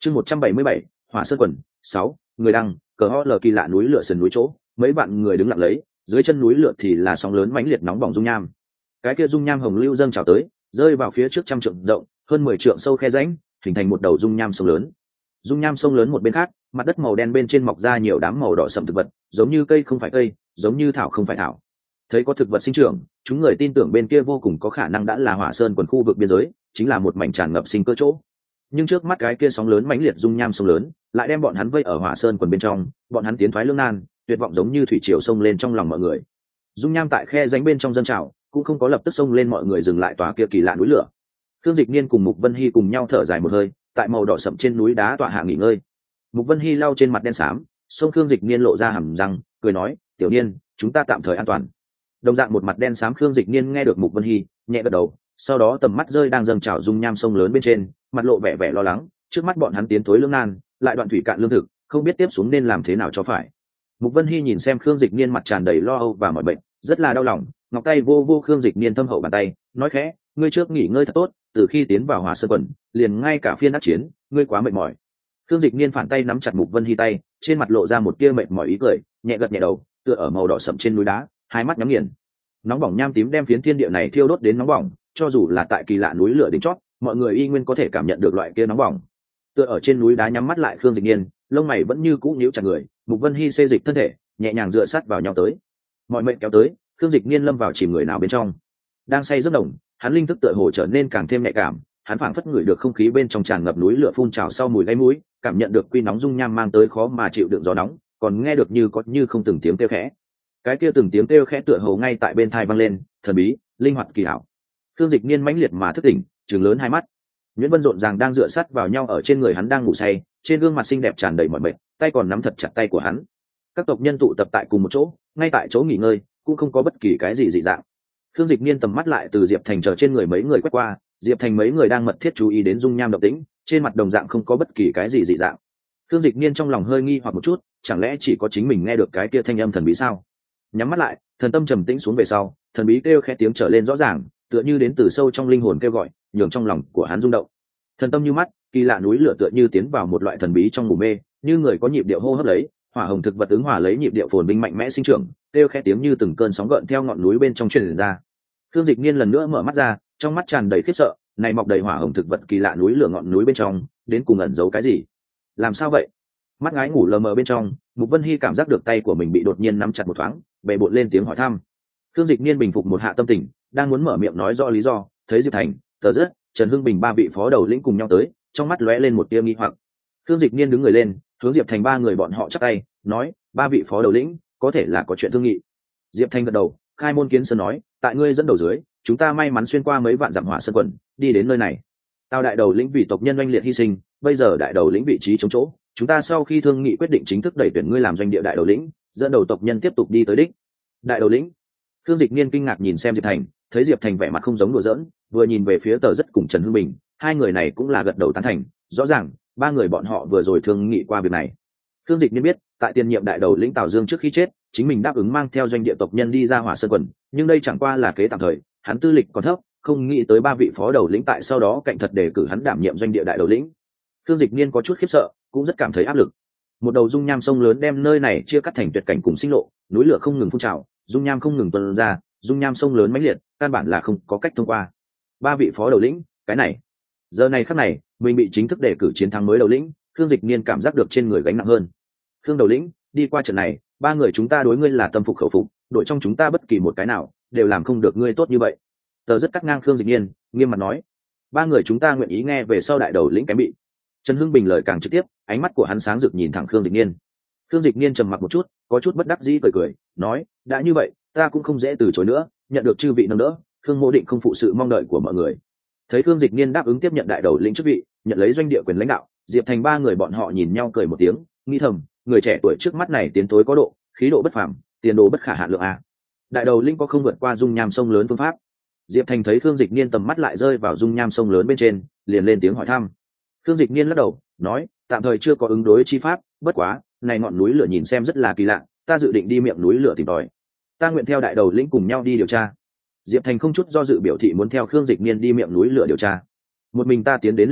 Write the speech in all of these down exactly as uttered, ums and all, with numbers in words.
chương một trăm bảy mươi bảy hỏa sơn quần sáu người đăng cờ ho lờ kỳ lạ núi lửa sườn núi chỗ mấy bạn người đứng lặng lấy, dưới chân núi lửa thì là sóng lớn mãnh liệt nóng bỏng dung nham. Cái kia dung nham hồng lưu dâng trào tới, rơi vào phía trước trăm trượng rộng hơn mười trượng sâu khe rãnh, hình thành một đầu dung nham sông lớn. Dung nham sông lớn một bên khác, mặt đất màu đen bên trên mọc ra nhiều đám màu đỏ sẫm thực vật, giống như cây không phải cây, giống như thảo không phải thảo. Thấy có thực vật sinh trưởng, chúng người tin tưởng bên kia vô cùng có khả năng đã là hỏa sơn quần khu vực biên giới, chính là một mảnh tràn ngập sinh cơ chỗ. Nhưng trước mắt cái kia sóng lớn mãnh liệt dung nham sông lớn, lại đem bọn hắn vây ở hỏa sơn quần bên trong, bọn hắn tiến thoái lưỡng nan, tuyệt vọng giống như thủy triều sông lên trong lòng mọi người. Dung nham tại khe rãnh bên trong dâng trào, cũng không có lập tức xông lên mọi người dừng lại tòa kia kỳ lạ núi lửa. Khương Dịch Niên cùng Mục Vân Hy cùng nhau thở dài một hơi, tại màu đỏ sậm trên núi đá tọa hạ nghỉ ngơi. Mục Vân Hy lau trên mặt đen xám, xông Khương Dịch Niên lộ ra hàm răng, cười nói: "Tiểu Niên, chúng ta tạm thời an toàn." Đồng dạng một mặt đen xám Khương Dịch Niên nghe được Mục Vân Hy, nhẹ gật đầu, sau đó tầm mắt rơi đang dâng trào dung nham sông lớn bên trên, mặt lộ vẻ vẻ lo lắng, trước mắt bọn hắn tiến tối lưỡng nan, lại đoạn thủy cạn lương thực, không biết tiếp xuống nên làm thế nào cho phải. Mục Vân Hy nhìn xem Khương Dịch Niên mặt tràn đầy lo âu và mỏi bệnh, rất là đau lòng, ngọc tay vô vô Khương Dịch Niên thâm hậu bàn tay, nói khẽ: "Ngươi trước nghỉ ngơi thật tốt, từ khi tiến vào Hỏa Sơn quần, liền ngay cả phiên đắc chiến, ngươi quá mệt mỏi." Khương Dịch Niên phản tay nắm chặt Mục Vân Hy tay, trên mặt lộ ra một tia mệt mỏi ý cười, nhẹ gật nhẹ đầu, tựa ở màu đỏ sậm trên núi đá, hai mắt nhắm nghiền. Nóng bỏng nham tím đem phiến thiên địa này thiêu đốt đến nóng bỏng, cho dù là tại kỳ lạ núi lửa đỉnh chót, mọi người y nguyên có thể cảm nhận được loại kia nóng bỏng. Tựa ở trên núi đá nhắm mắt lại Khương Dịch Niên, lông mày vẫn như cũ nhíu chặt người, Mục Vân Hy xê dịch thân thể, nhẹ nhàng dựa sát vào nhau tới. Mọi mệnh kéo tới, Khương Dịch Niên lâm vào chìm người nào bên trong. Đang say giấc đồng, hắn linh thức tựa hồ trở nên càng thêm nhạy cảm, hắn phảng phất ngửi được không khí bên trong tràn ngập núi lửa phun trào sau mùi gáy mũi, cảm nhận được quy nóng dung nham mang tới khó mà chịu đựng gió nóng, còn nghe được như có như không từng tiếng kêu khẽ. Cái kia từng tiếng kêu khẽ tựa hồ ngay tại bên tai vang lên, thần bí, linh hoạt kỳ ảo. Khương Dịch Niên mãnh liệt mà thức tỉnh, trừng lớn hai mắt. Nguyễn Vân rộn ràng đang dựa sát vào nhau ở trên người hắn đang ngủ say, trên gương mặt xinh đẹp tràn đầy mỏi mệt, tay còn nắm thật chặt tay của hắn. Các tộc nhân tụ tập tại cùng một chỗ, ngay tại chỗ nghỉ ngơi, cũng không có bất kỳ cái gì dị dạng. Khương Dịch Niên tầm mắt lại từ Diệp Thành chờ trên người mấy người quét qua, Diệp Thành mấy người đang mật thiết chú ý đến dung nham động tĩnh, trên mặt đồng dạng không có bất kỳ cái gì dị dạng. Khương Dịch Niên trong lòng hơi nghi hoặc một chút, chẳng lẽ chỉ có chính mình nghe được cái kia thanh âm thần bí sao? Nhắm mắt lại, thần tâm trầm tĩnh xuống về sau, thần bí kêu khẽ tiếng trở lên rõ ràng, tựa như đến từ sâu trong linh hồn kêu gọi, nhường trong lòng của hắn rung động. Thần tâm như mắt, kỳ lạ núi lửa tựa như tiến vào một loại thần bí trong ngủ mê, như người có nhịp điệu hô hấp lấy, hỏa hồng thực vật ứng hòa lấy nhịp điệu phồn vinh mạnh mẽ sinh trưởng, kêu khẽ tiếng như từng cơn sóng gợn theo ngọn núi bên trong truyền ra. Khương Dịch Niên lần nữa mở mắt ra, trong mắt tràn đầy khiếp sợ, này mọc đầy hỏa hồng thực vật kỳ lạ núi lửa ngọn núi bên trong, đến cùng ẩn giấu cái gì? Làm sao vậy? Mắt ngái ngủ lờ mờ bên trong, Mục Vân Hy cảm giác được tay của mình bị đột nhiên nắm chặt một thoáng, bệ bội lên tiếng hỏi thăm. Khương Dịch Niên bình phục một hạ tâm tình, đang muốn mở miệng nói rõ lý do, thấy Diệp Thành, Tờ Rất, Trần Hưng Bình ba vị phó đầu lĩnh cùng nhau tới, trong mắt lóe lên một tia nghi hoặc. Khương Dịch Niên đứng người lên, hướng Diệp Thành ba người bọn họ chắp tay, nói: "Ba vị phó đầu lĩnh, có thể là có chuyện thương nghị." Diệp Thành gật đầu, khai môn kiến sơn nói: "Tại ngươi dẫn đầu dưới, chúng ta may mắn xuyên qua mấy vạn dặm hỏa sơn quần, đi đến nơi này. Tao đại đầu lĩnh vì tộc nhân oanh liệt hy sinh, bây giờ đại đầu lĩnh vị trí chống chỗ, chúng ta sau khi thương nghị quyết định chính thức đẩy tuyển ngươi làm doanh địa đại đầu lĩnh, dẫn đầu tộc nhân tiếp tục đi tới đích." Đại đầu lĩnh? Khương Dịch Niên kinh ngạc nhìn xem Diệp Thành, thấy Diệp Thành vẻ mặt không giống đùa giỡn, vừa nhìn về phía Tờ Rất cùng Trần Hưng Bình, hai người này cũng là gật đầu tán thành, rõ ràng ba người bọn họ vừa rồi thương nghị qua việc này. Khương Dịch Niên biết, tại tiền nhiệm đại đầu lĩnh Tào Dương trước khi chết, chính mình đáp ứng mang theo doanh địa tộc nhân đi ra Hỏa Sơn quần, nhưng đây chẳng qua là kế tạm thời, hắn tư lịch còn thấp, không nghĩ tới ba vị phó đầu lĩnh tại sau đó cạnh thật đề cử hắn đảm nhiệm doanh địa đại đầu lĩnh. Khương Dịch Niên có chút khiếp sợ, cũng rất cảm thấy áp lực. Một đầu dung nham sông lớn đem nơi này chia cắt thành tuyệt cảnh cùng sinh lộ, núi lửa không ngừng phun trào, dung nham không ngừng tuôn ra, dung nham sông lớn mãnh liệt, căn bản là không có cách thông qua. Ba vị phó đầu lĩnh, cái này, giờ này khắc này, mình bị chính thức đề cử chiến thắng mới đầu lĩnh, Khương Dịch Niên cảm giác được trên người gánh nặng hơn. Khương đầu lĩnh, đi qua trận này, ba người chúng ta đối ngươi là tâm phục khẩu phục, đội trong chúng ta bất kỳ một cái nào đều làm không được ngươi tốt như vậy. Tờ Rất cắt ngang Khương Dịch Niên, nghiêm mặt nói: "Ba người chúng ta nguyện ý nghe về sau đại đầu lĩnh kém bị." Trần Hưng Bình lời càng trực tiếp, ánh mắt của hắn sáng rực nhìn thẳng Khương Dịch Niên. Khương Dịch Niên trầm mặc một chút, có chút bất đắc dĩ cười cười, nói: "Đã như vậy, ta cũng không dễ từ chối nữa, nhận được chư vị nâng đỡ, Khương Mộ định không phụ sự mong đợi của mọi người." Thấy Khương Dịch Niên đáp ứng tiếp nhận đại đầu lĩnh chức vị, nhận lấy doanh địa quyền lãnh đạo, Diệp Thành ba người bọn họ nhìn nhau cười một tiếng, nghĩ thầm, người trẻ tuổi trước mắt này tiến tối có độ, khí độ bất phàm, tiền đồ bất khả hạn lượng a. Đại đầu lĩnh có không vượt qua dung nham sông lớn phương pháp? Diệp Thành thấy Khương Dịch Niên tầm mắt lại rơi vào dung nham sông lớn bên trên, liền lên tiếng hỏi thăm. Khương Dịch Niên lắc đầu, nói: "Tạm thời chưa có ứng đối chi pháp, bất quá, này ngọn núi lửa nhìn xem rất là kỳ lạ, ta dự định đi miệng núi lửa tìm tòi. Ta nguyện theo đại đầu lĩnh cùng nhau đi điều tra." Diệp Thành không chút do dự biểu thị muốn theo Khương Dịch Niên đi miệng núi lửa điều tra. "Một mình ta tiến đến liền tốt,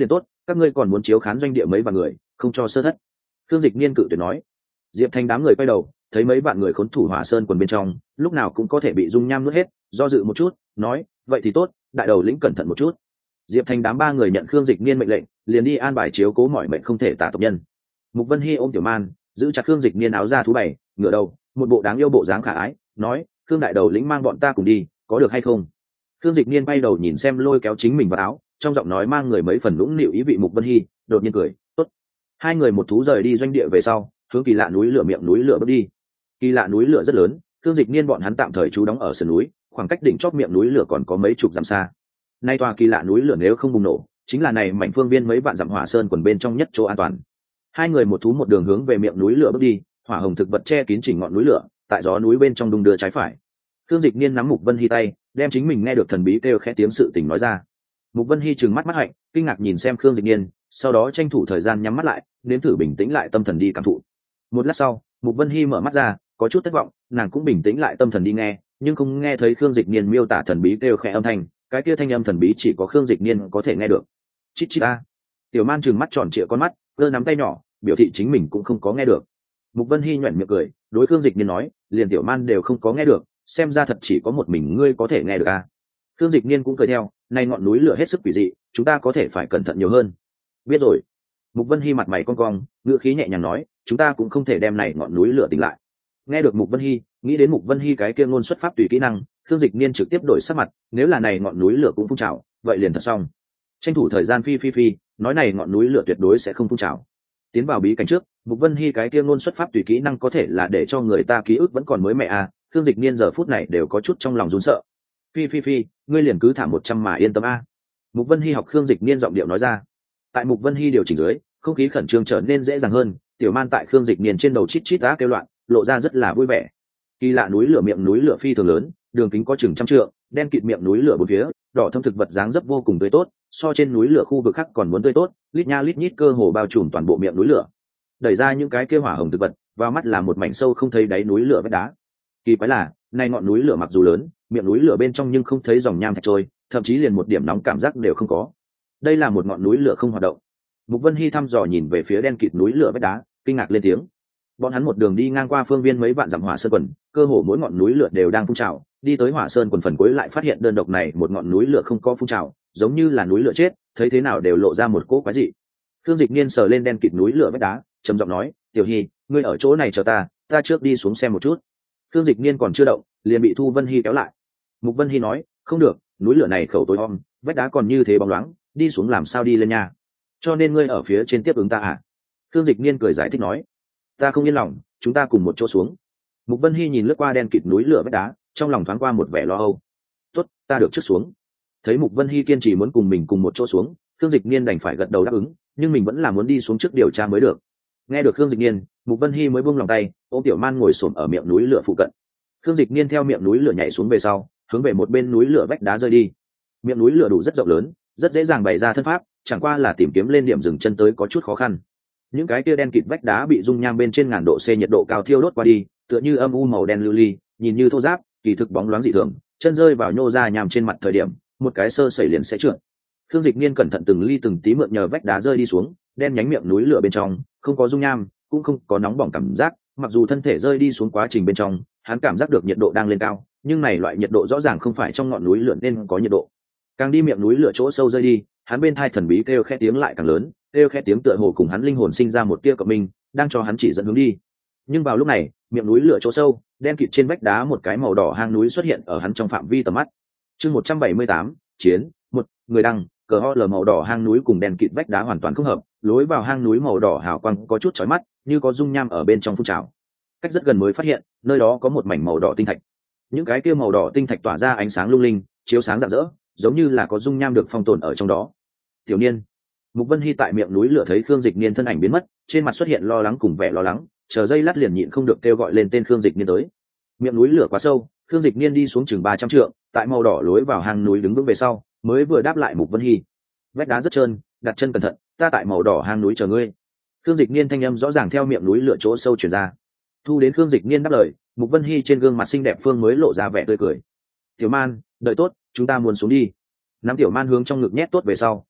các ngươi còn muốn chiếu khán doanh địa mấy vạn người, không cho sơ thất. Khương Dịch Niên cự tuyệt nói. Diệp Thanh đám người quay đầu, thấy mấy vạn người khốn thủ Hỏa Sơn quần bên trong, lúc nào cũng có thể bị dung nham nuốt hết, do dự một chút, nói, vậy thì tốt, đại đầu lĩnh cẩn thận một chút. Diệp Thanh đám ba người nhận Khương Dịch Niên mệnh lệnh, liền đi an bài chiếu cố mọi mệnh không thể tả tộc nhân. Mục Vân Hi ôm Tiểu Man, giữ chặt Khương Dịch Niên áo da thú bảy, ngửa đầu, một bộ đáng yêu bộ dáng khả ái, nói, Khương đại đầu lĩnh mang bọn ta cùng đi, có được hay không? Khương Dịch Niên bay đầu nhìn xem lôi kéo chính mình vào áo, trong giọng nói mang người mấy phần lũng nịu ý vị. Mục Vân Hi đột nhiên cười, tốt. Hai người một thú rời đi doanh địa về sau, hướng Kỳ Lạ núi lửa miệng núi lửa bước đi. Kỳ Lạ núi lửa rất lớn, Khương Dịch Niên bọn hắn tạm thời trú đóng ở sườn núi, khoảng cách đỉnh chóp miệng núi lửa còn có mấy chục dặm xa. Nay tòa Kỳ Lạ núi lửa nếu không bùng nổ, chính là này mảnh phương viên mấy vạn dặm Hỏa Sơn quần bên trong nhất chỗ an toàn. Hai người một thú một đường hướng về miệng núi lửa bước đi, hỏa hồng thực vật che kín chỉnh ngọn núi lửa, tại gió núi bên trong đung đưa trái phải. Khương Dịch Niên nắm Mục Vân Hi tay, đem chính mình nghe được thần bí kêu khẽ tiếng sự tình nói ra. Mục Vân Hi trừng mắt mắt hạnh, kinh ngạc nhìn xem Khương Dịch Niên, sau đó tranh thủ thời gian nhắm mắt lại, nếm thử bình tĩnh lại tâm thần đi cảm thụ. Một lát sau, Mục Vân Hi mở mắt ra, có chút thất vọng, nàng cũng bình tĩnh lại tâm thần đi nghe, nhưng không nghe thấy Khương Dịch Niên miêu tả thần bí kêu khẽ âm thanh, cái kia thanh âm thần bí chỉ có Khương Dịch Niên có thể nghe được. Chít chít a. Tiểu Man trừng mắt tròn trịa con mắt, giơ nắm tay nhỏ, biểu thị chính mình cũng không có nghe được. Mục Vân Hi nhuyễn miệng cười, đối Khương Dịch Niên nói, liền Tiểu Man đều không có nghe được, xem ra thật chỉ có một mình ngươi có thể nghe được a. Khương Dịch Niên cũng cười theo, này ngọn núi lửa hết sức quỷ dị, chúng ta có thể phải cẩn thận nhiều hơn. Biết rồi. Mục Vân Hi mặt mày cong cong, ngữ khí nhẹ nhàng nói, chúng ta cũng không thể đem này ngọn núi lửa tỉnh lại. Nghe được Mục Vân Hi, nghĩ đến Mục Vân Hi cái kia ngôn xuất pháp tùy kỹ năng, Khương Dịch Niên trực tiếp đổi sắc mặt, nếu là này ngọn núi lửa cũng phun trào, vậy liền thật xong. Tranh thủ thời gian phi phi phi, nói này ngọn núi lửa tuyệt đối sẽ không phun trào. Tiến vào bí cảnh trước, Mục Vân Hi cái kia ngôn xuất pháp tùy kỹ năng có thể là để cho người ta ký ức vẫn còn mới mẻ à, Khương Dịch Niên giờ phút này đều có chút trong lòng run sợ. Phi phi phi, ngươi liền cứ thả một trăm mà yên tâm a. Mục Vân Hi học Khương Dịch Niên giọng điệu nói ra. Tại Mục Vân Hi điều chỉnh dưới, không khí khẩn trương trở nên dễ dàng hơn, Tiểu Man tại Khương Dịch Niên trên đầu chít chít á kêu loạn, lộ ra rất là vui vẻ. Kỳ Lạ núi lửa miệng núi lửa phi thường lớn, đường kính có chừng trăm trượng, đen kịt miệng núi lửa bốn phía, đỏ thâm thực vật dáng dấp vô cùng tươi tốt, so trên núi lửa khu vực khác còn muốn tươi tốt, lít nha lít nhít cơ hồ bao trùm toàn bộ miệng núi lửa. Đẩy ra những cái kia hỏa hồng thực vật, vào mắt là một mảnh sâu không thấy đáy núi lửa vách đá. Kỳ quái là, này ngọn núi lửa mặc dù lớn, miệng núi lửa bên trong nhưng không thấy dòng nham thạch trôi, thậm chí liền một điểm nóng cảm giác đều không có. Đây là một ngọn núi lửa không hoạt động. Mục Vân Hi thăm dò nhìn về phía đen kịt núi lửa vách đá, kinh ngạc lên tiếng. Bọn hắn một đường đi ngang qua phương viên mấy vạn dặm Hỏa Sơn quần, cơ hồ mỗi ngọn núi lửa đều đang phun trào, đi tới Hỏa Sơn quần phần cuối lại phát hiện đơn độc này một ngọn núi lửa không có phun trào, giống như là núi lửa chết, thấy thế nào đều lộ ra một cỗ quái dị. Khương Dịch Niên sờ lên đen kịt núi lửa vách đá, trầm giọng nói, "Tiểu Hi, ngươi ở chỗ này chờ ta, ta trước đi xuống xem một chút." Khương Dịch Niên còn chưa động, liền bị Thu Vân Hi kéo lại. Mục Vân Hi nói, "Không được, núi lửa này khẩu tối om, vách đá còn như thế bóng loáng, đi xuống làm sao đi lên nha? Cho nên ngươi ở phía trên tiếp ứng ta à?" Khương Dịch Niên cười giải thích nói, "Ta không yên lòng, chúng ta cùng một chỗ xuống." Mục Vân Hi nhìn lướt qua đen kịt núi lửa vách đá, trong lòng thoáng qua một vẻ lo âu. "Tốt, ta được trước xuống." Thấy Mục Vân Hi kiên trì muốn cùng mình cùng một chỗ xuống, Khương Dịch Niên đành phải gật đầu đáp ứng, nhưng mình vẫn là muốn đi xuống trước điều tra mới được. Nghe được Khương Dịch Niên, Mục Vân Hi mới buông lòng tay, ôm Tiểu Man ngồi xổm ở miệng núi lửa phụ cận. Khương Dịch Niên theo miệng núi lửa nhảy xuống về sau, hướng về một bên núi lửa vách đá rơi đi. Miệng núi lửa đủ rất rộng lớn, rất dễ dàng bày ra thân pháp, chẳng qua là tìm kiếm lên điểm dừng chân tới có chút khó khăn. Những cái kia đen kịt vách đá bị dung nham bên trên ngàn độ C nhiệt độ cao thiêu đốt qua đi, tựa như âm u màu đen lưu ly, nhìn như thô ráp, kỳ thực bóng loáng dị thường, chân rơi vào nhô ra nhàm trên mặt thời điểm, một cái sơ sẩy liền sẽ trượt. Khương Dịch Niên cẩn thận từng ly từng tí mượn nhờ vách đá rơi đi xuống, đen nhánh miệng núi lửa bên trong, không có dung nham, cũng không có nóng bỏng cảm giác, mặc dù thân thể rơi đi xuống quá trình bên trong, hắn cảm giác được nhiệt độ đang lên cao, nhưng này loại nhiệt độ rõ ràng không phải trong ngọn núi lửa nên có nhiệt độ. Càng đi miệng núi lửa chỗ sâu rơi đi, hắn bên thai thần bí kêu khẽ tiếng lại càng lớn, kêu khẽ tiếng tựa hồ cùng hắn linh hồn sinh ra một tia cộng minh, đang cho hắn chỉ dẫn hướng đi. Nhưng vào lúc này, miệng núi lửa chỗ sâu, đen kịt trên vách đá một cái màu đỏ hang núi xuất hiện ở hắn trong phạm vi tầm mắt. Chương một trăm bảy mươi tám, chiến, một, người đăng, cờ ho lờ màu đỏ hang núi cùng đen kịt vách đá hoàn toàn không hợp, lối vào hang núi màu đỏ hào quang có chút chói mắt, như có dung nham ở bên trong phun trào. Cách rất gần mới phát hiện, nơi đó có một mảnh màu đỏ tinh thạch. Những cái kia màu đỏ tinh thạch tỏa ra ánh sáng lung linh, chiếu sáng rạng rỡ, giống như là có dung nham được phong tồn ở trong đó. Tiểu Niên, Mục Vân Hi tại miệng núi lửa thấy Khương Dịch Niên thân ảnh biến mất, trên mặt xuất hiện lo lắng cùng vẻ lo lắng, chờ giây lát liền nhịn không được kêu gọi lên tên Khương Dịch Niên tới. Miệng núi lửa quá sâu, Khương Dịch Niên đi xuống chừng ba trăm trượng, tại màu đỏ lối vào hang núi đứng vững về sau, mới vừa đáp lại Mục Vân Hi. Vách đá rất trơn, đặt chân cẩn thận, ta tại màu đỏ hang núi chờ ngươi. Khương Dịch Niên thanh âm rõ ràng theo miệng núi lửa chỗ sâu truyền ra. Thu đến Khương Dịch Niên đáp lời, Mục Vân Hi trên gương mặt xinh đẹp phương mới lộ ra vẻ tươi cười. "Tiểu Man, đợi tốt, chúng ta muốn xuống đi." Nắm Tiểu Man hướng trong ngực nhét tốt về sau,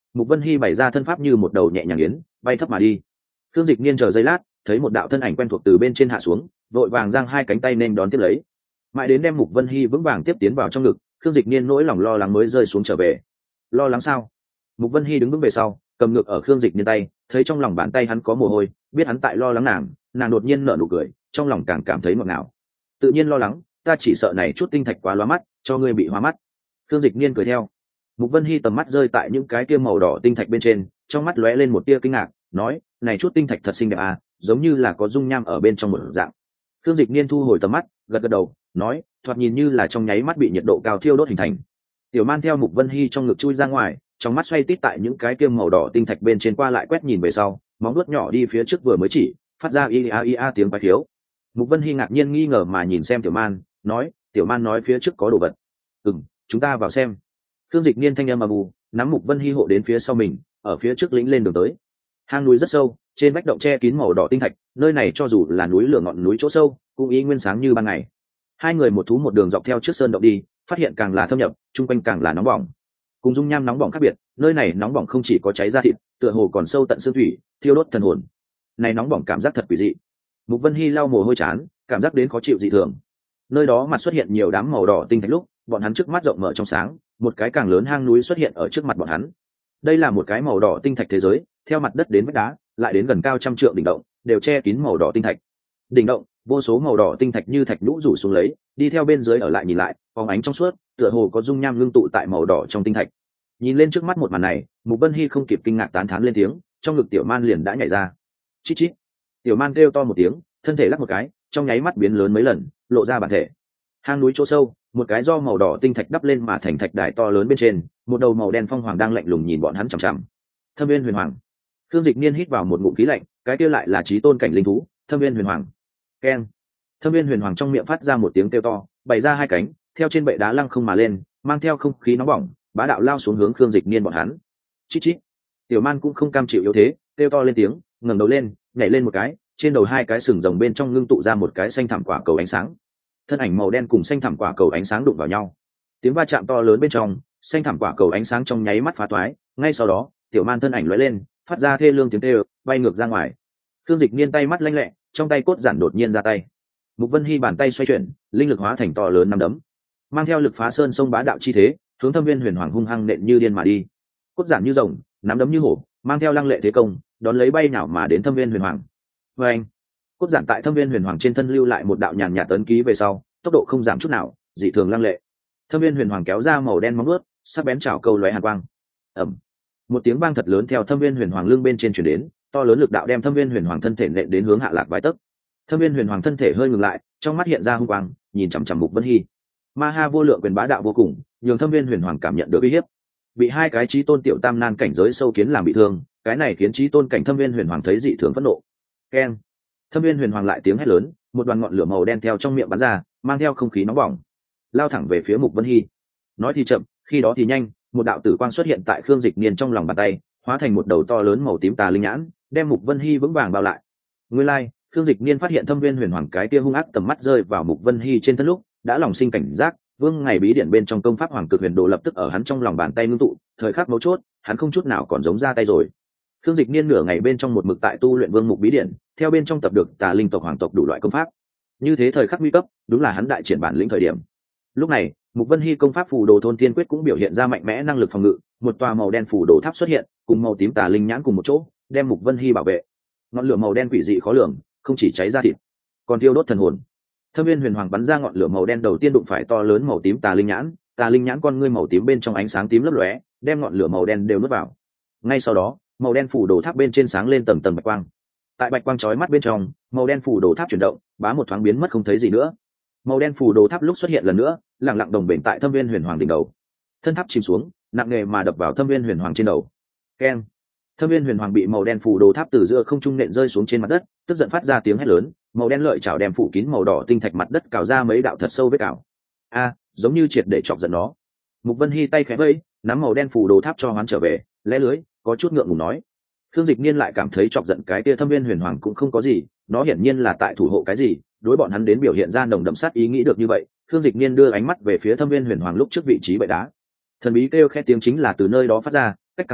Mục Vân Hy bày ra thân pháp như một đầu nhẹ nhàng yến, bay thấp mà đi. Khương Dịch Niên chờ giây lát, thấy một đạo thân ảnh quen thuộc từ bên trên hạ xuống, vội vàng giang hai cánh tay nên đón tiếp lấy. Mãi đến đem Mục Vân Hy vững vàng tiếp tiến vào trong ngực, Khương Dịch Niên nỗi lòng lo lắng mới rơi xuống trở về. Lo lắng sao? Mục Vân Hy đứng vững về sau, cầm ngược ở Khương Dịch Niên tay, thấy trong lòng bàn tay hắn có mồ hôi, biết hắn tại lo lắng nàng, nàng đột nhiên nở nụ cười, trong lòng càng cảm thấy ngọt ngào. Tự nhiên lo lắng, ta chỉ sợ này chút tinh thạch quá lóa mắt, cho ngươi bị hoa mắt. Khương Dịch Niên cười theo. Mục Vân Hy tầm mắt rơi tại những cái kia màu đỏ tinh thạch bên trên, trong mắt lóe lên một tia kinh ngạc, nói, này chút tinh thạch thật xinh đẹp à, giống như là có dung nham ở bên trong một dạng. Khương Dịch Niên thu hồi tầm mắt, gật gật đầu, nói, thoạt nhìn như là trong nháy mắt bị nhiệt độ cao thiêu đốt hình thành. Tiểu Man theo Mục Vân Hy trong ngực chui ra ngoài, trong mắt xoay tít tại những cái kia màu đỏ tinh thạch bên trên qua lại quét nhìn về sau, móng vuốt nhỏ đi phía trước vừa mới chỉ, phát ra ia ia tiếng quái khiếu. Mục Vân Hy ngạc nhiên nghi ngờ mà nhìn xem Tiểu Man, nói, Tiểu Man nói phía trước có đồ vật. Ừm, chúng ta vào xem. Khương Dịch Niên thanh âm âm u, nắm Mục Vân Hy hộ đến phía sau mình, ở phía trước lĩnh lên đường tới. Hang núi rất sâu, trên vách động che kín màu đỏ tinh thạch, nơi này cho dù là núi lửa ngọn núi chỗ sâu, cũng ý nguyên sáng như ban ngày. Hai người một thú một đường dọc theo trước sơn động đi, phát hiện càng là thâm nhập, trung quanh càng là nóng bỏng. Cùng dung nham nóng bỏng khác biệt, nơi này nóng bỏng không chỉ có cháy da thịt, tựa hồ còn sâu tận xương thủy, thiêu đốt thần hồn. Này nóng bỏng cảm giác thật quỷ dị. Mục Vân Hy lau mồ hôi chán, cảm giác đến khó chịu dị thường. Nơi đó mặt xuất hiện nhiều đám màu đỏ tinh thạch lúc, bọn hắn trước mắt rộng mở trong sáng, một cái càng lớn hang núi xuất hiện ở trước mặt bọn hắn. Đây là một cái màu đỏ tinh thạch thế giới, theo mặt đất đến vách đá, lại đến gần cao trăm trượng đỉnh động, đều che kín màu đỏ tinh thạch. Đỉnh động, vô số màu đỏ tinh thạch như thạch nhũ rủ xuống lấy, đi theo bên dưới ở lại nhìn lại, phóng ánh trong suốt, tựa hồ có dung nham ngưng tụ tại màu đỏ trong tinh thạch. Nhìn lên trước mắt một màn này, Mục Vân Hy không kịp kinh ngạc tán thán lên tiếng, trong ngực Tiểu Man liền đã nhảy ra. Chít chít. Tiểu Man kêu to một tiếng, thân thể lắc một cái, trong nháy mắt biến lớn mấy lần, lộ ra bản thể. Hang núi chỗ sâu, một cái do màu đỏ tinh thạch đắp lên mà thành thạch đài to lớn bên trên, một đầu màu đen phong hoàng đang lạnh lùng nhìn bọn hắn chằm chằm. Thâm Viên Huyền Hoàng. Khương Dịch Niên hít vào một ngụm khí lạnh, cái kia lại là chí tôn cảnh linh thú, Thâm Viên Huyền Hoàng. Keng. Thâm Viên Huyền Hoàng trong miệng phát ra một tiếng kêu to, bày ra hai cánh, theo trên bệ đá lăng không mà lên, mang theo không khí nóng bỏng, bá đạo lao xuống hướng Khương Dịch Niên bọn hắn. Chít chít. Tiểu Man cũng không cam chịu yếu thế, kêu to lên tiếng, ngẩng đầu lên, nhảy lên một cái, trên đầu hai cái sừng rồng bên trong ngưng tụ ra một cái xanh thẳm quả cầu ánh sáng. Thân ảnh màu đen cùng xanh thẳm quả cầu ánh sáng đụng vào nhau. Tiếng va chạm to lớn bên trong, xanh thẳm quả cầu ánh sáng trong nháy mắt phá toái, ngay sau đó, Tiểu Man thân ảnh lóe lên, phát ra thê lương tiếng kêu, bay ngược ra ngoài. Khương Dịch Niên tay mắt lanh lẹ, trong tay cốt giản đột nhiên ra tay. Mục Vân Hy bàn tay xoay chuyển, linh lực hóa thành to lớn năm đấm, mang theo lực phá sơn sông bá đạo chi thế, hướng Thâm Viên Huyền Hoàng hung hăng nện như điên mà đi. Cốt giản như rồng, nắm đấm như hổ, mang theo lăng lệ thế công, đón lấy bay nào mà đến Thâm Viên Huyền Hoàng. Và anh, cốt giản tại Thâm Viên Huyền Hoàng trên thân lưu lại một đạo nhàn nhạt tấn ký về sau, tốc độ không giảm chút nào, dị thường lăng lệ. Thâm Viên Huyền Hoàng kéo ra màu đen móng vuốt, sắc bén chảo câu lóe hàn quang. Ầm. Một tiếng vang thật lớn theo Thâm Viên Huyền Hoàng lưng bên trên truyền đến, to lớn lực đạo đem Thâm Viên Huyền Hoàng thân thể nện đến hướng hạ lạc vài tấc. Thâm Viên Huyền Hoàng thân thể hơi ngừng lại, trong mắt hiện ra hung quang, nhìn chằm chằm Mục Vân Hy. Ma ha vô lượng quyền bá đạo vô cùng, nhường Thâm Viên Huyền Hoàng cảm nhận được uy hiếp. Bị hai cái chí tôn tiểu tam nan cảnh giới sâu kiến làm bị thương, cái này khiến chí tôn cảnh Thâm Viên Huyền Hoàng thấy dị thường phẫn nộ. Keng. Thâm Viên Huyền Hoàng lại tiếng hét lớn, một đoàn ngọn lửa màu đen theo trong miệng bắn ra, mang theo không khí nóng bỏng, lao thẳng về phía Mục Vân Hy. Nói thì chậm, khi đó thì nhanh, một đạo tử quang xuất hiện tại Khương Dịch Niên trong lòng bàn tay, hóa thành một đầu to lớn màu tím tà linh nhãn, đem Mục Vân Hy vững vàng bao lại. Nguyên lai, like, Khương Dịch Niên phát hiện Thâm Viên Huyền Hoàng cái tia hung ác tầm mắt rơi vào Mục Vân Hy trên thân lúc, đã lòng sinh cảnh giác, vương ngày bí điển bên trong công pháp Hoàng Cực Huyền Đồ lập tức ở hắn trong lòng bàn tay ngưng tụ, thời khắc mấu chốt, hắn không chút nào còn giống ra tay rồi. Khương Dịch Niên nửa ngày bên trong một mực tại tu luyện Vương Mục bí điển, theo bên trong tập được Tà Linh tộc hoàng tộc đủ loại công pháp. Như thế thời khắc nguy cấp, đúng là hắn đại triển bản lĩnh thời điểm. Lúc này, Mục Vân Hy công pháp Phù Đồ Thôn Thiên Quyết cũng biểu hiện ra mạnh mẽ năng lực phòng ngự, một tòa màu đen phù đồ tháp xuất hiện, cùng màu tím Tà Linh nhãn cùng một chỗ, đem Mục Vân Hy bảo vệ. Ngọn lửa màu đen quỷ dị khó lường, không chỉ cháy ra thịt, còn thiêu đốt thần hồn. Thâm Viên Huyền Hoàng bắn ra ngọn lửa màu đen đầu tiên đụng phải to lớn màu tím Tà Linh nhãn, Tà Linh nhãn con ngươi màu tím bên trong ánh sáng tím lấp lóe, đem ngọn lửa màu đen đều nuốt vào. Ngay sau đó, màu đen phủ đồ tháp bên trên sáng lên tầng tầng bạch quang. Tại bạch quang chói mắt bên trong, màu đen phủ đồ tháp chuyển động, bá một thoáng biến mất không thấy gì nữa. Màu đen phủ đồ tháp lúc xuất hiện lần nữa, lặng lặng đồng bền tại Thâm Viên Huyền Hoàng đỉnh đầu. Thân tháp chìm xuống, nặng nề mà đập vào Thâm Viên Huyền Hoàng trên đầu. Keng! Thâm Viên Huyền Hoàng bị màu đen phủ đồ tháp từ giữa không trung nện rơi xuống trên mặt đất, tức giận phát ra tiếng hét lớn, màu đen lợi chảo đem phủ kín màu đỏ tinh thạch mặt đất cào ra mấy đạo thật sâu vết cào. A, giống như triệt để chọc giận nó. Mục Vân Hy tay khẽ vẫy, nắm màu đen phủ đồ tháp cho hoán trở về, lẽ lưới, có chút ngượng ngùng nói. Khương Dịch Niên lại cảm thấy chọc giận cái kia Thâm Viên Huyền Hoàng cũng không có gì, nó hiển nhiên là tại thủ hộ cái gì, đối bọn hắn đến biểu hiện ra nồng đậm sát ý nghĩ được như vậy. Khương Dịch Niên đưa ánh mắt về phía Thâm Viên Huyền Hoàng lúc trước vị trí bệ đá. Thần bí kêu khẽ tiếng chính là từ nơi đó phát ra, cách càng gần,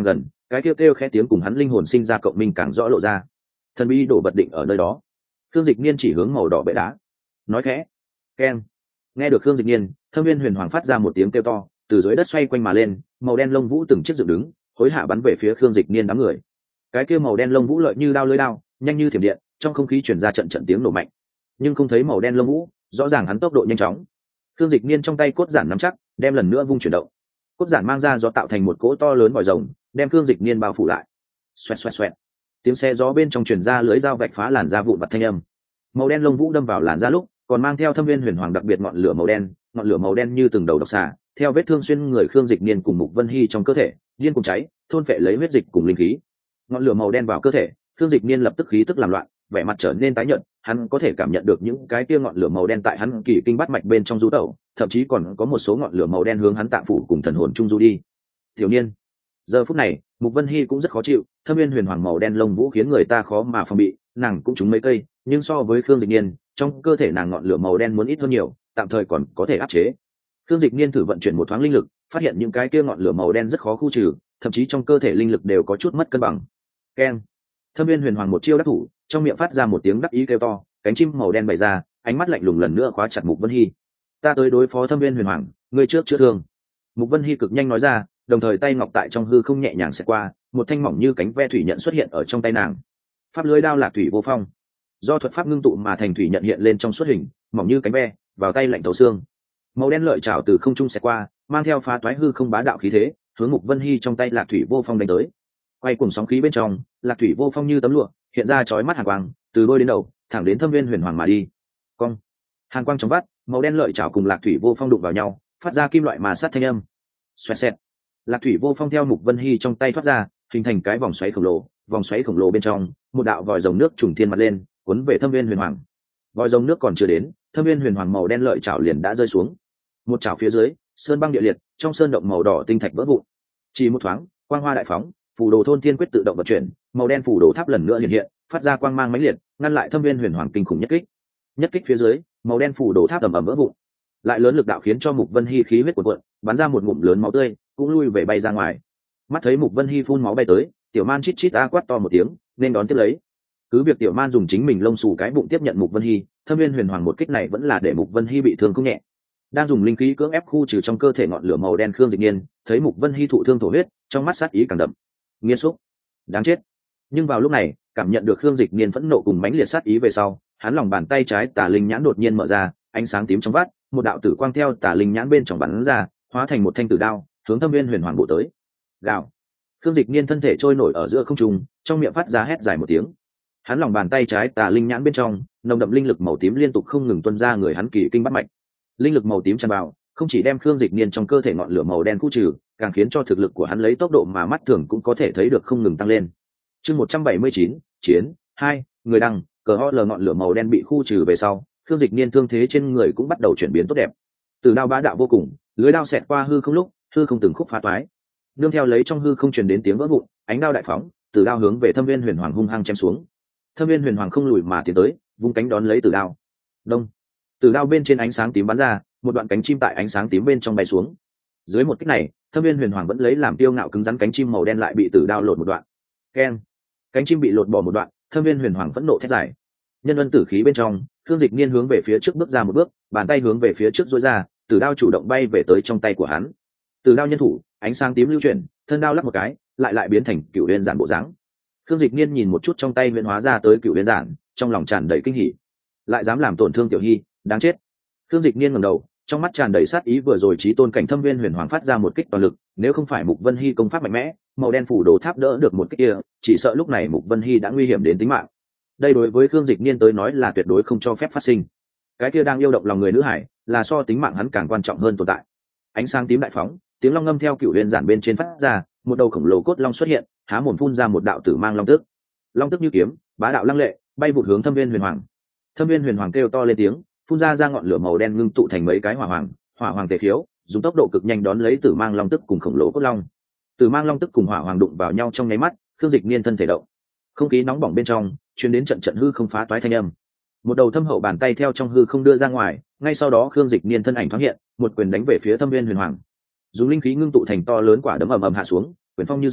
cái kêu kêu khẽ tiếng cùng hắn linh hồn sinh ra cộng minh càng rõ lộ ra. Thần bí đổ bật định ở nơi đó. Khương Dịch Niên chỉ hướng màu đỏ bệ đá, nói khẽ, keng. Nghe được Khương Dịch Niên, Thâm Viên Huyền Hoàng phát ra một tiếng kêu to, từ dưới đất xoay quanh mà lên, màu đen lông vũ từng chiếc dựng đứng, hối hạ bắn về phía Khương Dịch Niên đám người. Cái kia màu đen lông vũ lợi như đao lưỡi đao, nhanh như thiểm điện, trong không khí truyền ra trận trận tiếng nổ mạnh. Nhưng không thấy màu đen lông vũ, rõ ràng hắn tốc độ nhanh chóng. Khương Dịch Niên trong tay cốt giản nắm chắc, đem lần nữa vung chuyển động. Cốt giản mang ra gió tạo thành một cỗ to lớn vòi rồng, đem Khương Dịch Niên bao phủ lại. Xoẹt xoẹt xoẹt. Tiếng xe gió bên trong truyền ra lưới dao vạch phá làn da vụn vặt thanh âm. Màu đen lông vũ đâm vào làn da lúc, còn mang theo Thâm Viên Huyền Hoàng đặc biệt ngọn lửa màu đen, ngọn lửa màu đen như từng đầu độc xà, theo vết thương xuyên người Khương Dịch Niên cùng Mục Vân Hy trong cơ thể, điên cùng cháy, thôn phệ lấy huyết dịch cùng linh khí. Ngọn lửa màu đen vào cơ thể, Khương Dịch Niên lập tức khí tức làm loạn, vẻ mặt trở nên tái nhợt, hắn có thể cảm nhận được những cái kia ngọn lửa màu đen tại hắn kỳ kinh bát mạch bên trong du tẩu, thậm chí còn có một số ngọn lửa màu đen hướng hắn tạng phủ cùng thần hồn trung du đi. Tiểu Niên. Giờ phút này, Mục Vân Hy cũng rất khó chịu, Thâm Viên Huyền Hoàng màu đen lông vũ khiến người ta khó mà phòng bị, nàng cũng trúng mấy cây, nhưng so với Khương Dịch Niên, trong cơ thể nàng ngọn lửa màu đen muốn ít hơn nhiều, tạm thời còn có thể áp chế. Khương Dịch Niên thử vận chuyển một thoáng linh lực, phát hiện những cái kia ngọn lửa màu đen rất khó khu trừ, thậm chí trong cơ thể linh lực đều có chút mất cân bằng. Keng. Thâm Viên Huyền Hoàng một chiêu đắc thủ, trong miệng phát ra một tiếng đắc ý kêu to, cánh chim màu đen bày ra, ánh mắt lạnh lùng lần nữa khóa chặt Mục Vân Hy. Ta tới đối phó Thâm Viên Huyền Hoàng, ngươi trước chữa thương. Mục Vân Hy cực nhanh nói ra, đồng thời tay ngọc tại trong hư không nhẹ nhàng xẹt qua, một thanh mỏng như cánh ve thủy nhận xuất hiện ở trong tay nàng. Pháp lưới đao Lạc Thủy Vô Phong, do thuật pháp ngưng tụ mà thành thủy nhận hiện lên trong xuất hình, mỏng như cánh ve, vào tay lạnh thấu xương. Màu đen lợi chảo từ không trung xẹt qua, mang theo phá toái hư không bá đạo khí thế, hướng Mục Vân Hy trong tay Lạc Thủy Vô Phong đánh tới. Quay cùng sóng khí bên trong, Lạc Thủy Vô Phong như tấm lụa, hiện ra chói mắt hàn quang, từ đôi đến đầu, thẳng đến Thâm Viên Huyền Hoàng mà đi. Cong. Hàn quang trong vắt, màu đen lợi chảo cùng Lạc Thủy Vô Phong đụng vào nhau, phát ra kim loại mà sát thanh âm. Xoẹt xẹt. Lạc Thủy Vô Phong theo Mục Vân Hy trong tay thoát ra, hình thành cái vòng xoáy khổng lồ, vòng xoáy khổng lồ bên trong, một đạo vòi rồng nước trùng thiên mặt lên, cuốn về Thâm Viên Huyền Hoàng. Vòi rồng nước còn chưa đến, Thâm Viên Huyền Hoàng màu đen lợi chảo liền đã rơi xuống. Một chảo phía dưới, sơn băng địa liệt, trong sơn động màu đỏ tinh thạch vỡ vụn. Chỉ một thoáng, quang hoa đại phóng, phù đồ thôn thiên quyết tự động vận chuyển, màu đen phù đồ tháp lần nữa hiện hiện, phát ra quang mang mãnh liệt, ngăn lại Thâm Viên Huyền Hoàng kinh khủng nhất kích. Nhất kích phía dưới, màu đen phù đồ tháp ầm ầm vỡ vụn. Lại lớn lực đạo khiến cho Mục Vân Hy khí huyết cuộn cuộn, bắn ra một ngụm lớn máu tươi, cũng lui về bay ra ngoài. Mắt thấy Mục Vân Hy phun máu bay tới, Tiểu Man chít chít a quát to một tiếng, nên đón tiếp lấy. Cứ việc Tiểu Man dùng chính mình lông xù cái bụng tiếp nhận Mục Vân Hy, Thâm Viên Huyền Hoàng một kích này vẫn là để Mục Vân Hy bị thương không nhẹ. Đang dùng linh khí cưỡng ép khu trừ trong cơ thể ngọn lửa màu đen Khương Dịch Niên, thấy Mục Vân Hy thụ thương thổ huyết, trong mắt sát ý càng đậm. Nghiên xúc, đáng chết. Nhưng vào lúc này, cảm nhận được Khương Dịch Niên phẫn nộ cùng mãnh liệt sát ý về sau, hắn lòng bàn tay trái Tà Linh nhãn đột nhiên mở ra, ánh sáng tím trong vắt, một đạo tử quang theo Tà Linh nhãn bên trong bắn ra, hóa thành một thanh tử đao, hướng Thâm Viên Huyền Hoàng bổ tới. Gào. Khương Dịch Niên thân thể trôi nổi ở giữa không trung, trong miệng phát ra hét dài một tiếng. Hắn lòng bàn tay trái Tà Linh nhãn bên trong, nồng đậm linh lực màu tím liên tục không ngừng tuôn ra người hắn kỳ kinh bát mạch. Linh lực màu tím tràn vào, không chỉ đem Khương Dịch Niên trong cơ thể ngọn lửa màu đen khu trừ, càng khiến cho thực lực của hắn lấy tốc độ mà mắt thường cũng có thể thấy được không ngừng tăng lên. Chương một trăm bảy mươi chín, chiến hai, người đăng, cờ ho lờ ngọn lửa màu đen bị khu trừ về sau, Khương Dịch Niên thương thế trên người cũng bắt đầu chuyển biến tốt đẹp. Từ đao bá đạo vô cùng, lưới đao xẹt qua hư không lúc, hư không từng khúc phá toái. Nương theo lấy trong hư không truyền đến tiếng vỡ vụn, ánh đao đại phóng, từ đao hướng về Thâm Viên Huyền Hoàng hung hăng chém xuống. Thâm Viên Huyền Hoàng không lùi mà tiến tới, vung cánh đón lấy từ đao. Đông. Từ đao bên trên ánh sáng tím bắn ra, một đoạn cánh chim tại ánh sáng tím bên trong bay xuống. Dưới một kích này, Thâm Viên Huyền Hoàng vẫn lấy làm tiêu ngạo cứng rắn cánh chim màu đen lại bị từ đao lột một đoạn. Keng. Cánh chim bị lột bỏ một đoạn, Thâm Viên Huyền Hoàng phẫn nộ thét dài. Nhân ân tử khí bên trong, Khương Dịch Niên hướng về phía trước bước ra một bước, bàn tay hướng về phía trước duỗi ra, từ đao chủ động bay về tới trong tay của hắn. Từ đao nhân thủ, ánh sáng tím lưu chuyển, thân đao lắc một cái, lại lại biến thành cựu huyền giản bộ dáng. Khương Dịch Niên nhìn một chút trong tay huyền hóa ra tới cựu huyền giản, trong lòng tràn đầy kinh hỉ. Lại dám làm tổn thương Tiểu Hy, đáng chết. Khương Dịch Niên ngẩng đầu, trong mắt tràn đầy sát ý, vừa rồi chí tôn cảnh Thâm Viên Huyền Hoàng phát ra một kích toàn lực, nếu không phải Mục Vân Hy công pháp mạnh mẽ, màu đen phủ đồ tháp đỡ được một kích kia, chỉ sợ lúc này Mục Vân Hy đã nguy hiểm đến tính mạng. Đây đối với Khương Dịch Niên tới nói là tuyệt đối không cho phép phát sinh. Cái kia đang yêu động lòng người nữ hải, là so tính mạng hắn càng quan trọng hơn tồn tại. Ánh sáng tím đại phóng, tiếng long ngâm theo cựu huyền giản bên trên phát ra, một đầu khổng lồ cốt long xuất hiện, há mồm phun ra một đạo tử mang long tức. Long tức như kiếm, bá đạo lăng lệ, bay vụt hướng Thâm Viên Huyền Hoàng. Thâm Viên Huyền Hoàng kêu to lên tiếng, phun ra ra ngọn lửa màu đen ngưng tụ thành mấy cái hỏa hoàng, hỏa hoàng tề khiếu, dùng tốc độ cực nhanh đón lấy tử mang long tức cùng khổng lồ cốt long. Tử mang long tức cùng hỏa hoàng đụng vào nhau trong nháy mắt, Khương Dịch Niên thân thể động. Không khí nóng bỏng bên trong, truyền đến trận trận hư không phá toái thanh âm. Một đầu thâm hậu bàn tay theo trong hư không đưa ra ngoài, ngay sau đó Khương Dịch Niên thân ảnh thoáng hiện, một quyền đánh về phía Thâm Viên Huyền Hoàng. Dùng linh khí ngưng tụ thành to lớn quả đấm ầm ầm hạ xuống, quyền phong như rồng,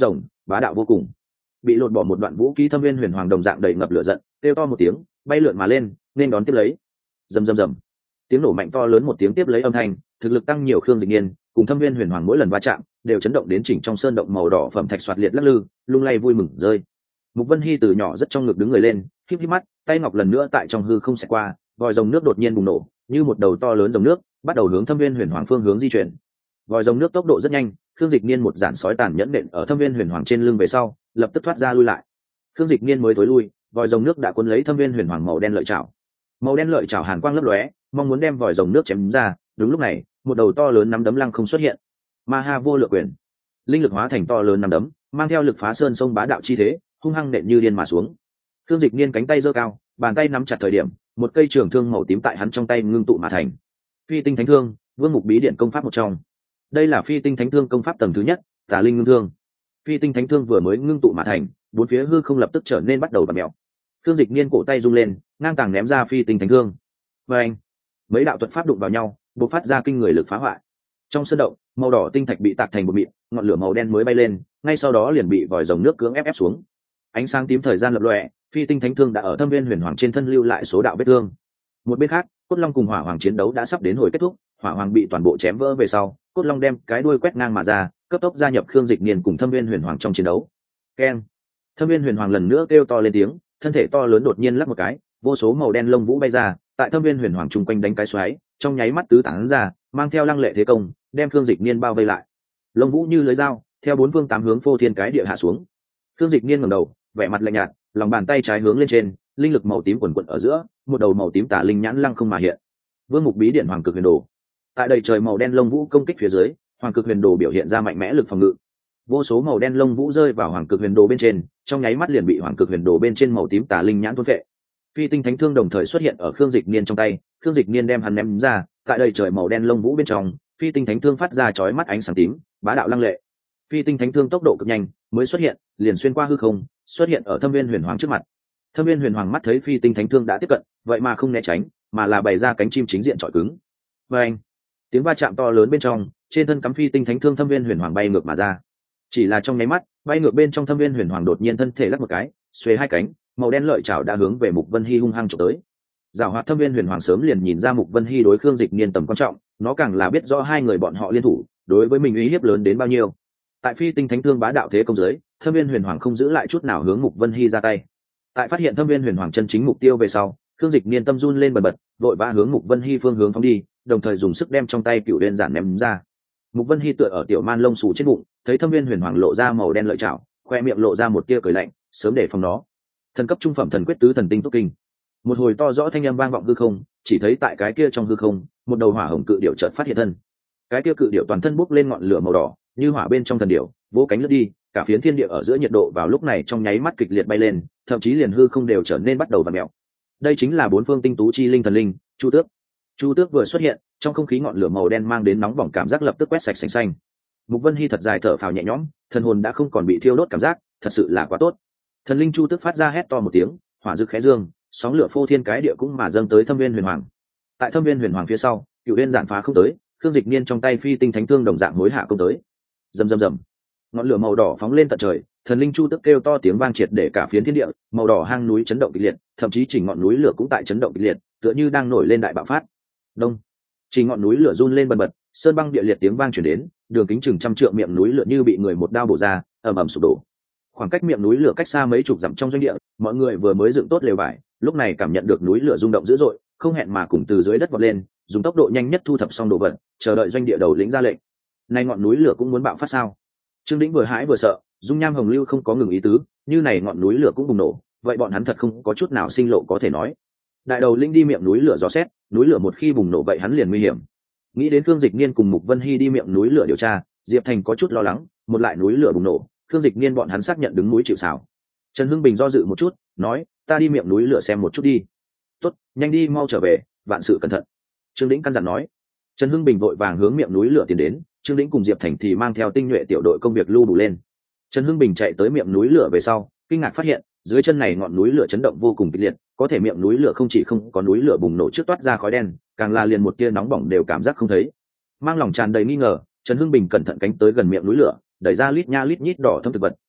bá đạo vô cùng. Bị lột bỏ một đoạn vũ khí Thâm Viên Huyền Hoàng đồng dạng đầy ngập lửa giận, kêu to một tiếng, bay lượn mà lên, nên đón tiếp lấy. Rầm rầm rầm. Tiếng nổ mạnh to lớn một tiếng tiếp lấy âm thanh, thực lực tăng nhiều Khương Dịch Nhiên, cùng Thâm Viên Huyền Hoàng mỗi lần va chạm, đều chấn động đến chỉnh trong sơn động màu đỏ phẩm thạch xoạt liệt lắc lư, lung lay vui mừng rơi. Mục Vân Hi từ nhỏ rất trong ngực đứng người lên, híp híp mắt, tay ngọc lần nữa tại trong hư không xẹt qua, vòi rồng nước đột nhiên bùng nổ, như một đầu to lớn rồng nước, bắt đầu hướng Thâm Viên Huyền Hoàng phương hướng di chuyển. Vòi rồng nước tốc độ rất nhanh, Khương Dịch Nhiên một dạn sói tàn nhẫn nện ở Thâm Viên Huyền Hoàng trên lưng về sau, lập tức thoát ra lui lại. Khương Dịch Nhiên mới thối lui, vòi rồng nước đã cuốn lấy Thâm Viên Huyền Hoàng màu đen lợi chảo. Màu đen lợi chảo hàn quang lấp lóe, mong muốn đem vòi rồng nước chém ra. Đúng lúc này, một đầu to lớn nắm đấm lăng không xuất hiện. Ma Ha vô lượng quyền, linh lực hóa thành to lớn nắm đấm, mang theo lực phá sơn sông bá đạo chi thế, hung hăng nện như điên mà xuống. Khương Dịch Nhiên cánh tay giơ cao, bàn tay nắm chặt thời điểm, một cây trường thương màu tím tại hắn trong tay ngưng tụ mà thành. Phi tinh thánh thương, Vương Mục bí điện công pháp một trong. Đây là Phi tinh thánh thương công pháp tầng thứ nhất, Tà linh ngưng thương. Phi tinh thánh thương vừa mới ngưng tụ mà thành, bốn phía hư không lập tức trở nên bắt đầu bặm mèo. Khương Dịch Nhiên cổ tay rung lên, ngang tàng ném ra Phi tinh thánh thương. Và anh, mấy đạo thuật pháp đụng vào nhau, bộc phát ra kinh người lực phá hoại. Trong sơn động, màu đỏ tinh thạch bị tạc thành một mịn, ngọn lửa màu đen mới bay lên, ngay sau đó liền bị vòi rồng nước cưỡng ép ép xuống. Ánh sáng tím thời gian lập lòe, Phi tinh thánh thương đã ở Thâm Viên Huyền Hoàng trên thân lưu lại số đạo vết thương. Một bên khác, Cốt Long cùng Hỏa Hoàng chiến đấu đã sắp đến hồi kết thúc, Hỏa Hoàng bị toàn bộ chém vỡ về sau, Cốt Long đem cái đuôi quét ngang mà ra, cấp tốc gia nhập Khương Dịch Nhiên cùng Thâm Viên Huyền Hoàng trong chiến đấu. Keng! Thâm Viên Huyền Hoàng lần nữa kêu to lên tiếng, thân thể to lớn đột nhiên lắc một cái, vô số màu đen lông vũ bay ra, tại Thâm Viên Huyền Hoàng chung quanh đánh cái xoáy, trong nháy mắt tứ tán ra, mang theo lăng lệ thế công, đem Khương Dịch Nhiên bao vây lại. Lông vũ như lưới dao, theo bốn phương tám hướng phô thiên cái địa hạ xuống. Khương Dịch Nhiên ngẩng đầu, vẻ mặt lạnh nhạt, lòng bàn tay trái hướng lên trên, linh lực màu tím quần quần ở giữa, một đầu màu tím tà linh nhãn lăng không mà hiện. Vương Mục bí điện Hoàng Cực Huyền Đồ. Tại đầy trời màu đen lông vũ công kích phía dưới, Hoàng Cực Huyền Đồ biểu hiện ra mạnh mẽ lực phòng ngự. Vô số màu đen lông vũ rơi vào Hoàng Cực Huyền Đồ bên trên, trong nháy mắt liền bị Hoàng Cực Huyền Đồ bên trên màu tím tà linh nhãn thôn phệ. Phi tinh thánh thương đồng thời xuất hiện ở Khương Dịch Nhiên trong tay, Khương Dịch Nhiên đem hắn ném ra, tại đầy trời màu đen lông vũ bên trong, Phi tinh thánh thương phát ra chói mắt ánh sáng tím, bá đạo lăng lệ. Phi tinh thánh thương tốc độ cực nhanh, mới xuất hiện, liền xuyên qua hư không, xuất hiện ở Thâm Viên Huyền Hoàng trước mặt. Thâm Viên Huyền Hoàng mắt thấy Phi tinh thánh thương đã tiếp cận, vậy mà không né tránh, mà là bày ra cánh chim chính diện chọi cứng. Và anh, tiếng va chạm to lớn bên trong, trên thân cắm Phi tinh thánh thương Thâm Viên Huyền Hoàng bay ngược mà ra. Chỉ là trong nháy mắt, bay ngược bên trong Thâm Viên Huyền Hoàng đột nhiên thân thể lắc một cái, xuề hai cánh, màu đen lợi chảo đã hướng về Mục Vân Hi hung hăng chụp tới. Giảo hoạt Thâm Viên Huyền Hoàng sớm liền nhìn ra Mục Vân Hi đối Khương Dịch Nhiên tầm quan trọng, nó càng là biết rõ hai người bọn họ liên thủ, đối với mình uy hiếp lớn đến bao nhiêu. Tại Phi tinh thánh thương bá đạo thế công dưới, Thâm Viên Huyền Hoàng không giữ lại chút nào hướng Mục Vân Hi ra tay. Tại phát hiện Thâm Viên Huyền Hoàng chân chính mục tiêu về sau, Khương Dịch Nhiên tâm run lên bần bật, vội vã hướng Mục Vân Hi phương hướng phóng đi, đồng thời dùng sức đem trong tay cựu đơn giản ném ra. Mục Vân Hi tựa ở tiểu man lông xù trên bụng, thấy Thâm Viên Huyền Hoàng lộ ra màu đen lợi chảo, khoe miệng lộ ra một tia cười lạnh, sớm để phòng nó. Thần cấp trung phẩm thần quyết tứ thần tinh túc kinh. Một hồi to rõ thanh âm vang vọng hư không, chỉ thấy tại cái kia trong hư không, một đầu hỏa hồng cự điểu chợt phát hiện thân. Cái kia cự điểu toàn thân bốc lên ngọn lửa màu đỏ, như hỏa bên trong thần điểu, vỗ cánh lướt đi, cả phiến thiên địa ở giữa nhiệt độ vào lúc này trong nháy mắt kịch liệt bay lên, thậm chí liền hư không đều trở nên bắt đầu vặn mèo. Đây chính là bốn phương tinh tú chi linh thần linh, Chu Tước. Chu Tước vừa xuất hiện, trong không khí ngọn lửa màu đen mang đến nóng bỏng cảm giác lập tức quét sạch sành xanh. Mục Vân Hi thật dài thở phào nhẹ nhõm, thần hồn đã không còn bị thiêu đốt cảm giác, thật sự là quá tốt. Thần linh Chu Tước phát ra hét to một tiếng, hỏa dực khẽ dương, sóng lửa phô thiên cái địa cũng mà dâng tới Thâm Viên Huyền Hoàng. Tại Thâm Viên Huyền Hoàng phía sau, Cửu Uyên giản phá không tới, Khương Dịch Nhiên trong tay Phi tinh thánh thương đồng dạng hối hạ công tới. Rầm rầm rầm. Ngọn lửa màu đỏ phóng lên tận trời, thần linh Chu Tước kêu to tiếng vang triệt để cả phiến thiên địa, màu đỏ hang núi chấn động kịch liệt, thậm chí chỉnh ngọn núi lửa cũng tại chấn động kịch liệt, tựa như đang nổi lên đại bạo phát. Đông. Chỉnh ngọn núi lửa run lên bần bật, sơn băng địa liệt tiếng vang truyền đến, đường kính chừng trăm trượng miệng núi lửa như bị người một đao bổ ra, ầm ầm sụp đổ. Khoảng cách miệng núi lửa cách xa mấy chục dặm trong doanh địa, mọi người vừa mới dựng tốt lều vải, lúc này cảm nhận được núi lửa rung động dữ dội, không hẹn mà cùng từ dưới đất vọt lên, dùng tốc độ nhanh nhất thu thập xong đồ vật, chờ đợi doanh địa đầu lĩnh ra lệnh. Nay ngọn núi lửa cũng muốn bạo phát sao? Trương Đĩnh vừa hãi vừa sợ, dung nham hồng lưu không có ngừng ý tứ, như này ngọn núi lửa cũng bùng nổ, vậy bọn hắn thật không có chút nào sinh lộ có thể nói. Đại đầu lĩnh đi miệng núi lửa dò xét, núi lửa một khi bùng nổ vậy hắn liền nguy hiểm. Nghĩ đến Khương Dịch Niên cùng Mục Vân Hi đi miệng núi lửa điều tra, Diệp Thành có chút lo lắng, một lại núi lửa bùng nổ, Khương Dịch Niên bọn hắn xác nhận đứng núi chịu sào. Trần Hưng Bình do dự một chút, nói, ta đi miệng núi lửa xem một chút đi. Tốt, nhanh đi mau trở về, vạn sự cẩn thận. Trương Đĩnh căn dặn nói. Trần Hưng Bình vội vàng hướng miệng núi lửa tiến đến, Trương Đĩnh cùng Diệp Thành thì mang theo tinh nhuệ tiểu đội công việc lưu đủ lên. Trần Hưng Bình chạy tới miệng núi lửa về sau, kinh ngạc phát hiện, dưới chân này ngọn núi lửa chấn động vô cùng kịch liệt, có thể miệng núi lửa không chỉ không có núi lửa bùng nổ trước toát ra khói đen, càng là liền một tia nóng bỏng đều cảm giác không thấy. Mang lòng tràn đầy nghi ngờ, Trần Hưng Bình cẩn thận cánh tới gần miệng núi lửa, đẩy ra lít nha lít nhít đỏ thâm thực vật,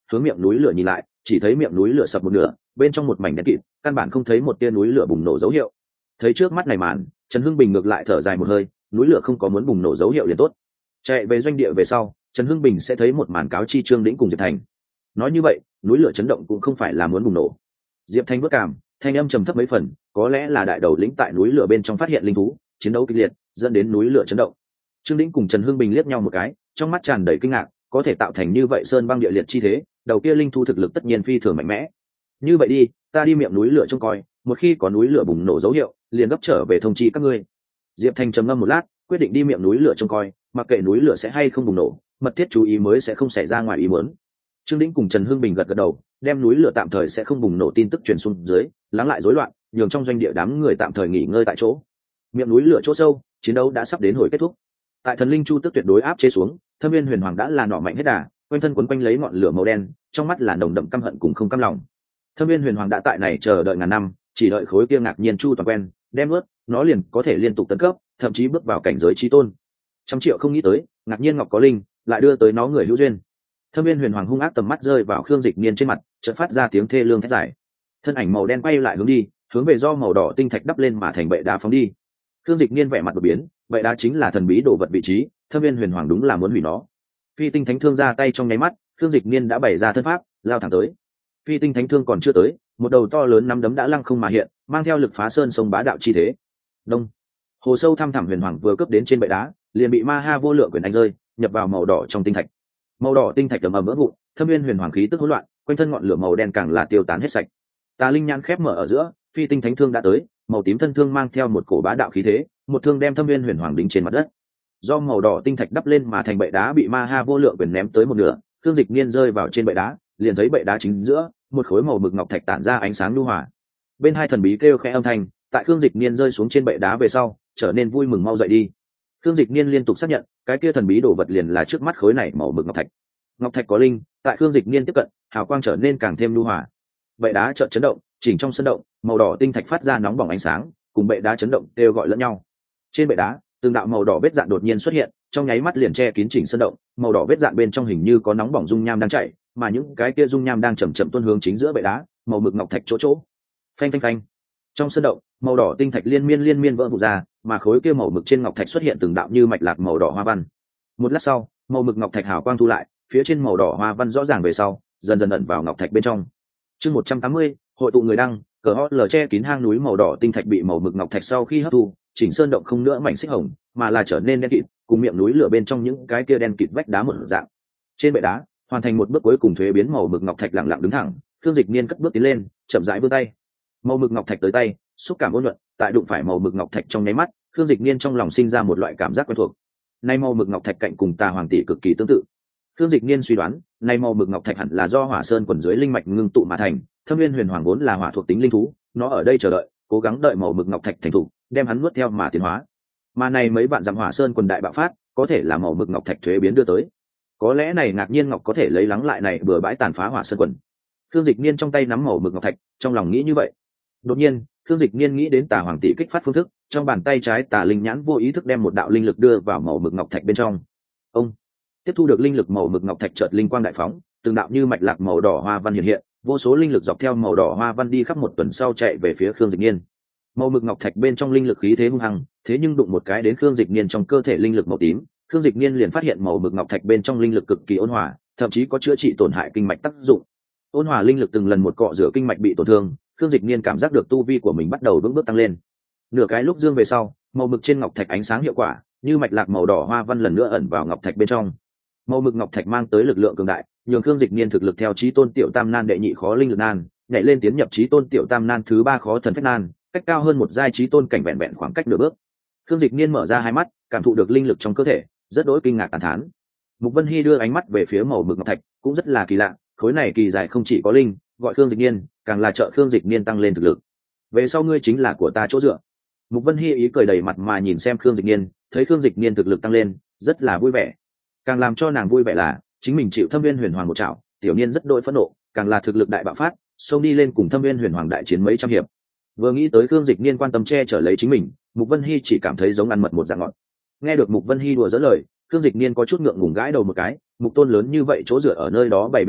hướng miệng núi lửa nhìn lại, chỉ thấy miệng núi lửa sập một nửa, bên trong một mảnh đen kịt, căn bản không thấy một tia núi lửa bùng nổ dấu hiệu. Thấy trước mắt này màn, Trần Hưng Bình ngược lại thở dài một hơi, núi lửa không có muốn bùng nổ dấu hiệu liền tốt. Chạy về doanh địa về sau, Trần Hưng Bình sẽ thấy một màn cáo chi Trương Đĩnh cùng Diệp Thành. Nói như vậy, núi lửa chấn động cũng không phải là muốn bùng nổ. Diệp Thành vất cảm, thanh âm trầm thấp mấy phần, có lẽ là đại đầu lĩnh tại núi lửa bên trong phát hiện linh thú, chiến đấu kịch liệt, dẫn đến núi lửa chấn động. Trương Đĩnh cùng Trần Hưng Bình liếc nhau một cái, trong mắt tràn đầy kinh ngạc, có thể tạo thành như vậy sơn băng địa liệt chi thế, đầu kia linh thú thực lực tất nhiên phi thường mạnh mẽ. Như vậy đi, ta đi miệng núi lửa trông coi, một khi có núi lửa bùng nổ dấu hiệu, liền gấp trở về thông chi các ngươi. Diệp Thành trầm ngâm một lát, quyết định đi miệng núi lửa trông coi, mặc kệ núi lửa sẽ hay không bùng nổ, mật thiết chú ý mới sẽ không xảy ra ngoài ý muốn. Trương Đĩnh cùng Trần Hưng Bình gật gật đầu, đem núi lửa tạm thời sẽ không bùng nổ tin tức truyền xuống dưới, lắng lại rối loạn, nhường trong doanh địa đám người tạm thời nghỉ ngơi tại chỗ. Miệng núi lửa chỗ sâu, chiến đấu đã sắp đến hồi kết thúc. Tại thần linh chu tức tuyệt đối áp chế xuống, Thâm Viên Huyền Hoàng đã là nỏ mạnh hết đà, quanh thân quấn quanh lấy ngọn lửa màu đen, trong mắt là nồng đậm căm hận cùng không cam lòng. Thâm Viên Huyền Hoàng đã tại này chờ đợi ngàn năm, chỉ đợi khối kia ngạc nhiên chu toàn quen, đem ướt, nó liền có thể liên tục tấn cấp, thậm chí bước vào cảnh giới chí tôn. Trăm triệu không nghĩ tới, ngạc nhiên ngọc có linh, lại đưa tới nó người hữu duyên. Thâm Viên Huyền Hoàng hung ác tầm mắt rơi vào Khương Dịch Niên trên mặt, chợt phát ra tiếng thê lương thét dài. Thân ảnh màu đen quay lại hướng đi, hướng về do màu đỏ tinh thạch đắp lên mà thành bệ đá phóng đi. Khương Dịch Niên vẻ mặt đột biến, bệ đá chính là thần bí đồ vật vị trí, Thâm Viên Huyền Hoàng đúng là muốn hủy nó. Phi tinh thánh thương ra tay trong nháy mắt, Khương Dịch Niên đã bày ra thân pháp, lao thẳng tới. Phi tinh thánh thương còn chưa tới, một đầu to lớn nắm đấm đã lăng không mà hiện, mang theo lực phá sơn sông bá đạo chi thế. Đông. Hồ sâu thăm thẳm huyền hoàng vừa cướp đến trên bệ đá, liền bị ma ha vô lượng quyền đánh rơi, nhập vào màu đỏ trong tinh thạch. Màu đỏ tinh thạch ầm ầm vỡ vụn, Thâm Viên Huyền Hoàng khí tức hỗn loạn, quanh thân ngọn lửa màu đen càng là tiêu tán hết sạch. Tà linh nhãn khép mở ở giữa, phi tinh thánh thương đã tới, màu tím thân thương mang theo một cổ bá đạo khí thế, một thương đem Thâm Viên Huyền Hoàng đính trên mặt đất. Do màu đỏ tinh thạch đắp lên mà thành bệ đá bị ma ha vô lượng quyền ném tới một nửa, Khương Dịch Niên rơi vào trên bệ đá, liền thấy bệ đá chính giữa, một khối màu mực ngọc thạch tản ra ánh sáng nhu hòa. Bên hai thần bí kêu khẽ âm thanh, tại Khương Dịch Niên rơi xuống trên bệ đá về sau, trở nên vui mừng mau dậy đi. Khương Dịch Niên liên tục xác nhận, cái kia thần bí đồ vật liền là trước mắt khối này màu mực ngọc thạch. Ngọc thạch có linh, tại Khương Dịch Niên tiếp cận, hào quang trở nên càng thêm nhu hòa. Bệ đá chợt chấn động, chỉnh trong sân động, màu đỏ tinh thạch phát ra nóng bỏng ánh sáng, cùng bệ đá chấn động kêu gọi lẫn nhau. Trên bệ đá, từng đạo màu đỏ vết dạn đột nhiên xuất hiện, trong nháy mắt liền che kín chỉnh sân động, màu đỏ vết dạn bên trong hình như có nóng bỏng dung nham đang chảy, mà những cái kia dung nham đang chậm chậm tuôn hướng chính giữa bệ đá, màu mực ngọc thạch chỗ chỗ. Phanh phanh phanh. Trong sân động, màu đỏ tinh thạch liên miên liên miên vỡ vụn ra, mà khối kia màu mực trên ngọc thạch xuất hiện từng đạo như mạch lạc màu đỏ hoa văn. Một lát sau, màu mực ngọc thạch hào quang thu lại, phía trên màu đỏ hoa văn rõ ràng về sau, dần dần ẩn vào ngọc thạch bên trong. Chương một trăm tám mươi, hội tụ người đăng, cờ hót lờ che kín hang núi màu đỏ tinh thạch bị màu mực ngọc thạch sau khi hấp thu, chỉnh sơn động không nữa mảnh xích hồng, mà là trở nên đen kịt, cùng miệng núi lửa bên trong những cái kia đen kịt vách đá một dạng. Trên bệ đá, hoàn thành một bước cuối cùng thuế biến màu mực ngọc thạch lặng lặng đứng thẳng, Khương Dịch Niên cất bước tiến lên, chậm rãi vươn tay. Màu mực ngọc thạch tới tay, xúc cảm ôn nhuận, tại đụng phải màu mực ngọc thạch trong nháy mắt, Khương Dịch Niên trong lòng sinh ra một loại cảm giác quen thuộc. Nay màu mực ngọc thạch cạnh cùng Tà Hoàng tỷ cực kỳ tương tự. Khương Dịch Niên suy đoán, nay màu mực ngọc thạch hẳn là do Hỏa Sơn quần dưới linh mạch ngưng tụ mà thành, Thâm Viên Huyền Hoàng vốn là hỏa thuộc tính linh thú, nó ở đây chờ đợi, cố gắng đợi màu mực ngọc thạch thành thục, đem hắn nuốt theo mà tiến hóa. Mà này mấy bạn dặm Hỏa Sơn quần đại bạo phát, có thể là màu mực ngọc thạch thuế biến đưa tới. Có lẽ này ngạc nhiên ngọc có thể lấy lắng lại này bừa bãi tàn phá Hỏa Sơn quần. Khương Dịch Niên trong tay nắm màu mực ngọc thạch, trong lòng nghĩ như vậy. Đột nhiên, Khương Dịch Niên nghĩ đến Tà Hoàng tỷ kích phát phương thức, trong bàn tay trái Tà Linh nhãn vô ý thức đem một đạo linh lực đưa vào màu mực ngọc thạch bên trong. Ông tiếp thu được linh lực màu mực ngọc thạch chợt linh quang đại phóng, từng đạo như mạch lạc màu đỏ hoa văn hiện hiện, vô số linh lực dọc theo màu đỏ hoa văn đi khắp một tuần sau chạy về phía Khương Dịch Niên. Màu mực ngọc thạch bên trong linh lực khí thế hung hăng, thế nhưng đụng một cái đến Khương Dịch Niên trong cơ thể linh lực màu tím, Khương Dịch Niên liền phát hiện màu mực ngọc thạch bên trong linh lực cực kỳ ôn hòa, thậm chí có chữa trị tổn hại kinh mạch tác dụng. Ôn hòa linh lực từng lần một cọ rửa kinh mạch bị tổn thương, Khương Dịch Niên cảm giác được tu vi của mình bắt đầu vững bước tăng lên. Nửa cái lúc dương về sau, màu mực trên ngọc thạch ánh sáng hiệu quả, như mạch lạc màu đỏ hoa văn lần nữa ẩn vào ngọc thạch bên trong. Màu mực ngọc thạch mang tới lực lượng cường đại, nhường Khương Dịch Niên thực lực theo chí tôn tiểu tam nan đệ nhị khó linh lực nan, nhảy lên tiến nhập chí tôn tiểu tam nan thứ ba khó thần phách nan, cách cao hơn một giai chí tôn cảnh vẹn vẹn khoảng cách nửa bước. Khương Dịch Niên mở ra hai mắt, cảm thụ được linh lực trong cơ thể, rất đỗi kinh ngạc tán thán. Mục Vân Hi đưa ánh mắt về phía màu mực ngọc thạch, cũng rất là kỳ lạ, khối này kỳ dài không chỉ có linh, gọi Khương Dịch Niên, càng là trợ Khương Dịch Niên tăng lên thực lực. Về sau ngươi chính là của ta chỗ dựa. Mục Vân Hi ý cười đầy mặt mà nhìn xem Khương Dịch Niên, thấy Khương Dịch Niên thực lực tăng lên, rất là vui vẻ. Càng làm cho nàng vui vẻ là, chính mình chịu Thâm Viên Huyền Hoàng một chảo, tiểu niên rất đỗi phẫn nộ, càng là thực lực đại bạo phát, xông đi lên cùng Thâm Viên Huyền Hoàng đại chiến mấy trăm hiệp. Vừa nghĩ tới Khương Dịch Niên quan tâm che chở lấy chính mình, Mục Vân Hi chỉ cảm thấy giống ăn mật một dạng ngọt. Nghe được Mục Vân Hi đùa giỡn lời, Khương Dịch Niên có chút ngượng ngùng gãi đầu một cái, Mục Tôn lớn như vậy chỗ dựa ở nơi đó bày biện đâu,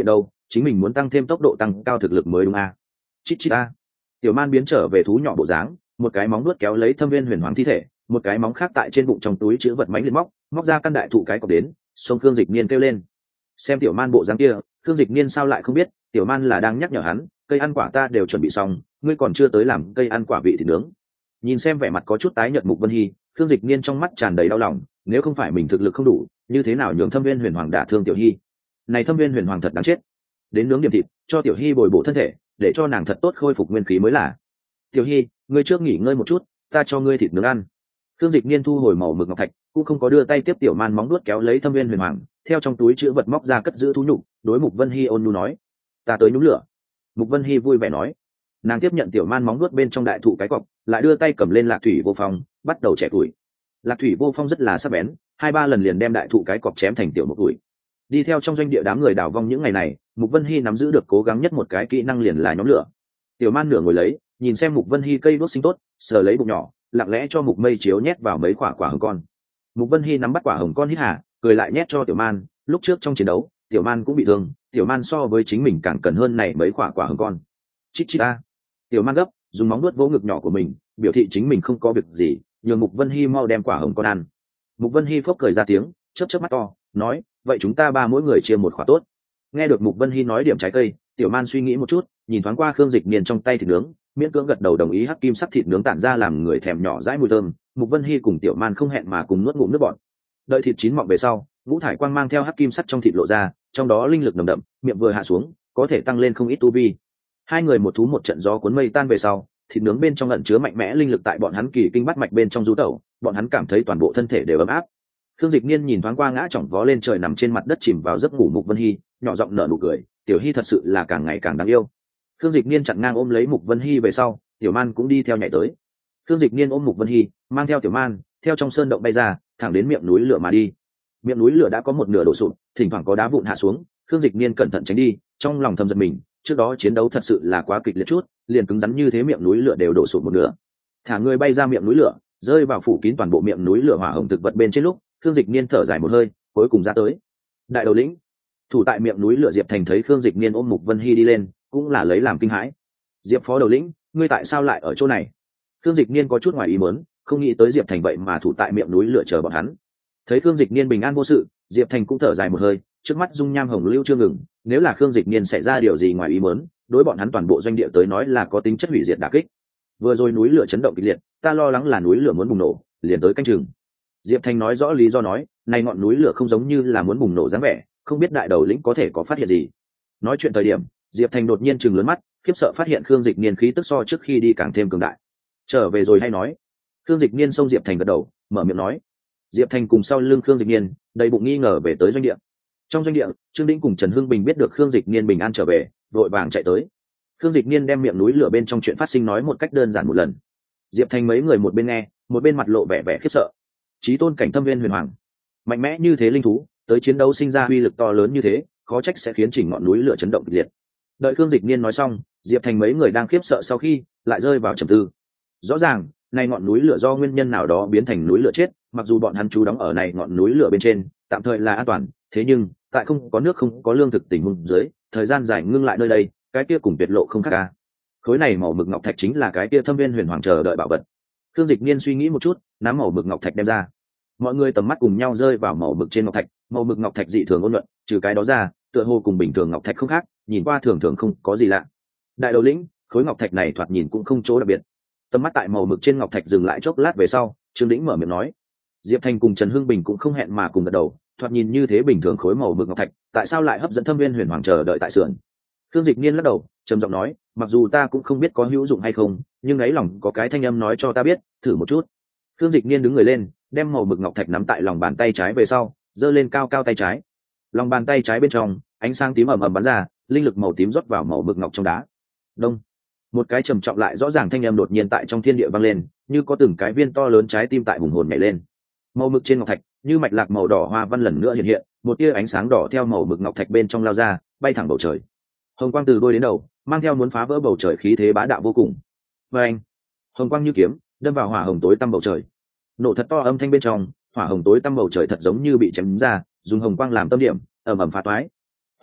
chính mình muốn tăng thêm tốc độ tăng cao thực lực mới đúng a. Chít chít a. Tiểu man biến trở về thú nhỏ bộ dáng, một cái móng nuốt kéo lấy Thâm Viên Huyền Hoàng thi thể, một cái móng khác tại trên bụng trong túi chứa vật mánh liệt móc móc ra căn đại thụ cái cọc đến, xông Khương Dịch Niên kêu lên. Xem tiểu man bộ dáng kia, Khương Dịch Niên sao lại không biết, tiểu man là đang nhắc nhở hắn, cây ăn quả ta đều chuẩn bị xong, ngươi còn chưa tới làm cây ăn quả vị thịt nướng. Nhìn xem vẻ mặt có chút tái nhợt Mục Vân Hy, Khương Dịch Niên trong mắt tràn đầy đau lòng, nếu không phải mình thực lực không đủ, như thế nào nhường Thâm Viên Huyền Hoàng đả thương tiểu Hy. Này Thâm Viên Huyền Hoàng thật đáng chết. Đến nướng điểm thịt, cho tiểu Hy bồi bổ thân thể, để cho nàng thật tốt khôi phục nguyên khí mới là. Tiểu Hy, ngươi trước nghỉ ngơi một chút, ta cho ngươi thịt nướng ăn. Khương Dịch Niên thu hồi màu mực ngọc thạch, cũng không có đưa tay tiếp tiểu man móng nuốt kéo lấy Thâm Viên Huyền Hoàng, theo trong túi chứa vật móc ra cất giữ thú nhục, đối Mục Vân Hy ôn nhu nói: "Ta tới nhúng lửa." Mục Vân Hy vui vẻ nói. Nàng tiếp nhận tiểu man móng nuốt bên trong đại thụ cái cọc, lại đưa tay cầm lên Lạc Thủy Vô Phong, bắt đầu chẻ tuổi. Lạc Thủy Vô Phong rất là sắc bén, hai ba lần liền đem đại thụ cái cọc chém thành tiểu một tuổi. Đi theo trong doanh địa đám người đào vong những ngày này, Mục Vân Hy nắm giữ được cố gắng nhất một cái kỹ năng liền là nhóm lửa. Tiểu man nửa ngồi lấy, nhìn xem Mục Vân Hy cây đốt sinh tốt, sờ lấy bụng nhỏ, lặng lẽ cho Mục Mây Chiếu nhét vào mấy quả quả hồng con. Mục Vân Hy nắm bắt quả hồng con hít hà, cười lại nhét cho tiểu man. Lúc trước trong chiến đấu, tiểu man cũng bị thương, tiểu man so với chính mình càng cần hơn này mấy quả quả hồng con. Chít chít a. Tiểu man gấp, dùng móng nuốt vỗ ngực nhỏ của mình, biểu thị chính mình không có việc gì, nhường Mục Vân Hy mau đem quả hồng con ăn. Mục Vân Hy phốc cười ra tiếng, chớp chớp mắt to, nói: "Vậy chúng ta ba mỗi người chia một quả tốt." Nghe được Mục Vân Hy nói điểm trái cây, tiểu man suy nghĩ một chút, nhìn thoáng qua Khương Dịch Niên trong tay thịt nướng, miễn cưỡng gật đầu đồng ý. Hắc kim sắc thịt nướng tản ra làm người thèm nhỏ dãi mùi thơm, Mục Vân Hy cùng tiểu man không hẹn mà cùng nuốt ngụm nước bọt. Đợi thịt chín mọng về sau, ngũ thải quang mang theo hắc kim sắc trong thịt lộ ra, trong đó linh lực nồng đậm, miệng vừa hạ xuống, có thể tăng lên không ít tu vi. Hai người một thú một trận gió cuốn mây tan về sau, thịt nướng bên trong ẩn chứa mạnh mẽ linh lực tại bọn hắn kỳ kinh bát mạch bên trong du tẩu, bọn hắn cảm thấy toàn bộ thân thể đều ấm áp. Khương Dịch Niên nhìn thoáng qua ngã chỏng vó lên trời nằm trên mặt đất chìm vào giấc ngủ Mục Vân Hy, nhỏ giọng nở nụ cười, tiểu Hy thật sự là càng ngày càng đáng yêu. Khương Dịch Niên chặn ngang ôm lấy Mục Vân Hy về sau, tiểu man cũng đi theo nhảy tới. Khương Dịch Niên ôm Mục Vân Hy, mang theo tiểu man, theo trong sơn động bay ra, thẳng đến miệng núi lửa mà đi. Miệng núi lửa đã có một nửa đổ sụp, thỉnh thoảng có đá vụn hạ xuống, Khương Dịch Niên cẩn thận tránh đi, trong lòng thầm giật mình, trước đó chiến đấu thật sự là quá kịch liệt chút, liền cứng rắn như thế miệng núi lửa đều đổ sụp một nửa. Thả người bay ra miệng núi lửa, rơi vào phủ kín toàn bộ miệng núi lửa hỏa hồng thực vật bên trên lúc, Khương Dịch Niên thở dài một hơi, cuối cùng ra tới. Đại đầu lĩnh, thủ tại miệng núi lửa Diệp Thành thấy Khương Dịch Niên ôm Mục Vân Hy đi lên, cũng là lấy làm kinh hãi. Diệp phó đầu lĩnh, ngươi tại sao lại ở chỗ này? Khương Dịch Niên có chút ngoài ý muốn, không nghĩ tới Diệp Thành vậy mà thủ tại miệng núi lửa chờ bọn hắn. Thấy Khương Dịch Niên bình an vô sự, Diệp Thành cũng thở dài một hơi, trước mắt dung nham hồng lưu chưa ngừng, nếu là Khương Dịch Niên xảy ra điều gì ngoài ý muốn, đối bọn hắn toàn bộ doanh địa tới nói là có tính chất hủy diệt đả kích. Vừa rồi núi lửa chấn động kịch liệt, ta lo lắng là núi lửa muốn bùng nổ, liền tới canh chừng. Diệp Thành nói rõ lý do nói, này ngọn núi lửa không giống như là muốn bùng nổ dáng vẻ, không biết đại đầu lĩnh có thể có phát hiện gì. Nói chuyện thời điểm, Diệp Thành đột nhiên trừng lớn mắt, khiếp sợ phát hiện Khương Dịch Niên khí tức so trước khi đi càng thêm cường đại. Trở về rồi hay nói. Khương Dịch Niên xông Diệp Thành gật đầu, mở miệng nói. Diệp Thành cùng sau lưng Khương Dịch Niên, đầy bụng nghi ngờ về tới doanh địa. Trong doanh địa, Trương Đĩnh cùng Trần Hưng Bình biết được Khương Dịch Niên bình an trở về, vội vàng chạy tới. Khương Dịch Niên đem miệng núi lửa bên trong chuyện phát sinh nói một cách đơn giản một lần. Diệp Thành mấy người một bên nghe, một bên mặt lộ vẻ vẻ khiếp sợ. Chí tôn cảnh Thâm Viên Huyền Hoàng, mạnh mẽ như thế linh thú, tới chiến đấu sinh ra uy lực to lớn như thế, khó trách sẽ khiến chỉnh ngọn núi lửa chấn động kịch liệt. Đợi Khương Dịch Niên nói xong, Diệp Thành mấy người đang khiếp sợ sau khi lại rơi vào trầm tư. Rõ ràng, này ngọn núi lửa do nguyên nhân nào đó biến thành núi lửa chết, mặc dù bọn hắn trú đóng ở này ngọn núi lửa bên trên, tạm thời là an toàn, thế nhưng tại không có nước không có lương thực tình huống dưới, thời gian dài ngưng lại nơi đây, cái kia cùng tuyệt lộ không khác cả. Khối này màu mực ngọc thạch chính là cái kia Thâm Viên Huyền Hoàng chờ đợi bảo vật. Khương Dịch Niên suy nghĩ một chút, nắm màu mực ngọc thạch đem ra. Mọi người tầm mắt cùng nhau rơi vào màu mực trên ngọc thạch, màu mực ngọc thạch dị thường ôn nhuận, trừ cái đó ra, tựa hồ cùng bình thường ngọc thạch không khác, nhìn qua thường thường không có gì lạ. Đại đầu lĩnh, khối ngọc thạch này thoạt nhìn cũng không chỗ đặc biệt. Tầm mắt tại màu mực trên ngọc thạch dừng lại chốc lát về sau, Trương Đĩnh mở miệng nói. Diệp Thành cùng Trần Hưng Bình cũng không hẹn mà cùng gật đầu, thoạt nhìn như thế bình thường khối màu mực ngọc thạch, tại sao lại hấp dẫn Thâm Viên Huyền Hoàng chờ đợi tại sườn? Khương Dịch Niên lắc đầu, trầm giọng nói, mặc dù ta cũng không biết có hữu dụng hay không, nhưng ấy lòng có cái thanh âm nói cho ta biết, thử một chút. Khương Dịch Niên đứng người lên, đem màu mực ngọc thạch nắm tại lòng bàn tay trái về sau, giơ lên cao cao tay trái. Lòng bàn tay trái bên trong, ánh sáng tím ầm ầm bắn ra, linh lực màu tím rót vào màu mực ngọc trong đá. Đông, một cái trầm trọng lại rõ ràng thanh âm đột nhiên tại trong thiên địa vang lên, như có từng cái viên to lớn trái tim tại hùng hồn nhảy lên. Màu mực trên ngọc thạch, như mạch lạc màu đỏ hoa văn lần nữa hiện hiện, một tia ánh sáng đỏ theo màu mực ngọc thạch bên trong lao ra, bay thẳng bầu trời. Hồng quang từ đuôi đến đầu, mang theo muốn phá vỡ bầu trời khí thế bá đạo vô cùng. Và anh, hồng quang như kiếm, đâm vào hỏa hồng tối tăm bầu trời. Nổ thật to âm thanh bên trong, hỏa hồng tối tăm bầu trời thật giống như bị chém ra, dùng hồng quang làm tâm điểm, ầm ầm phá toái.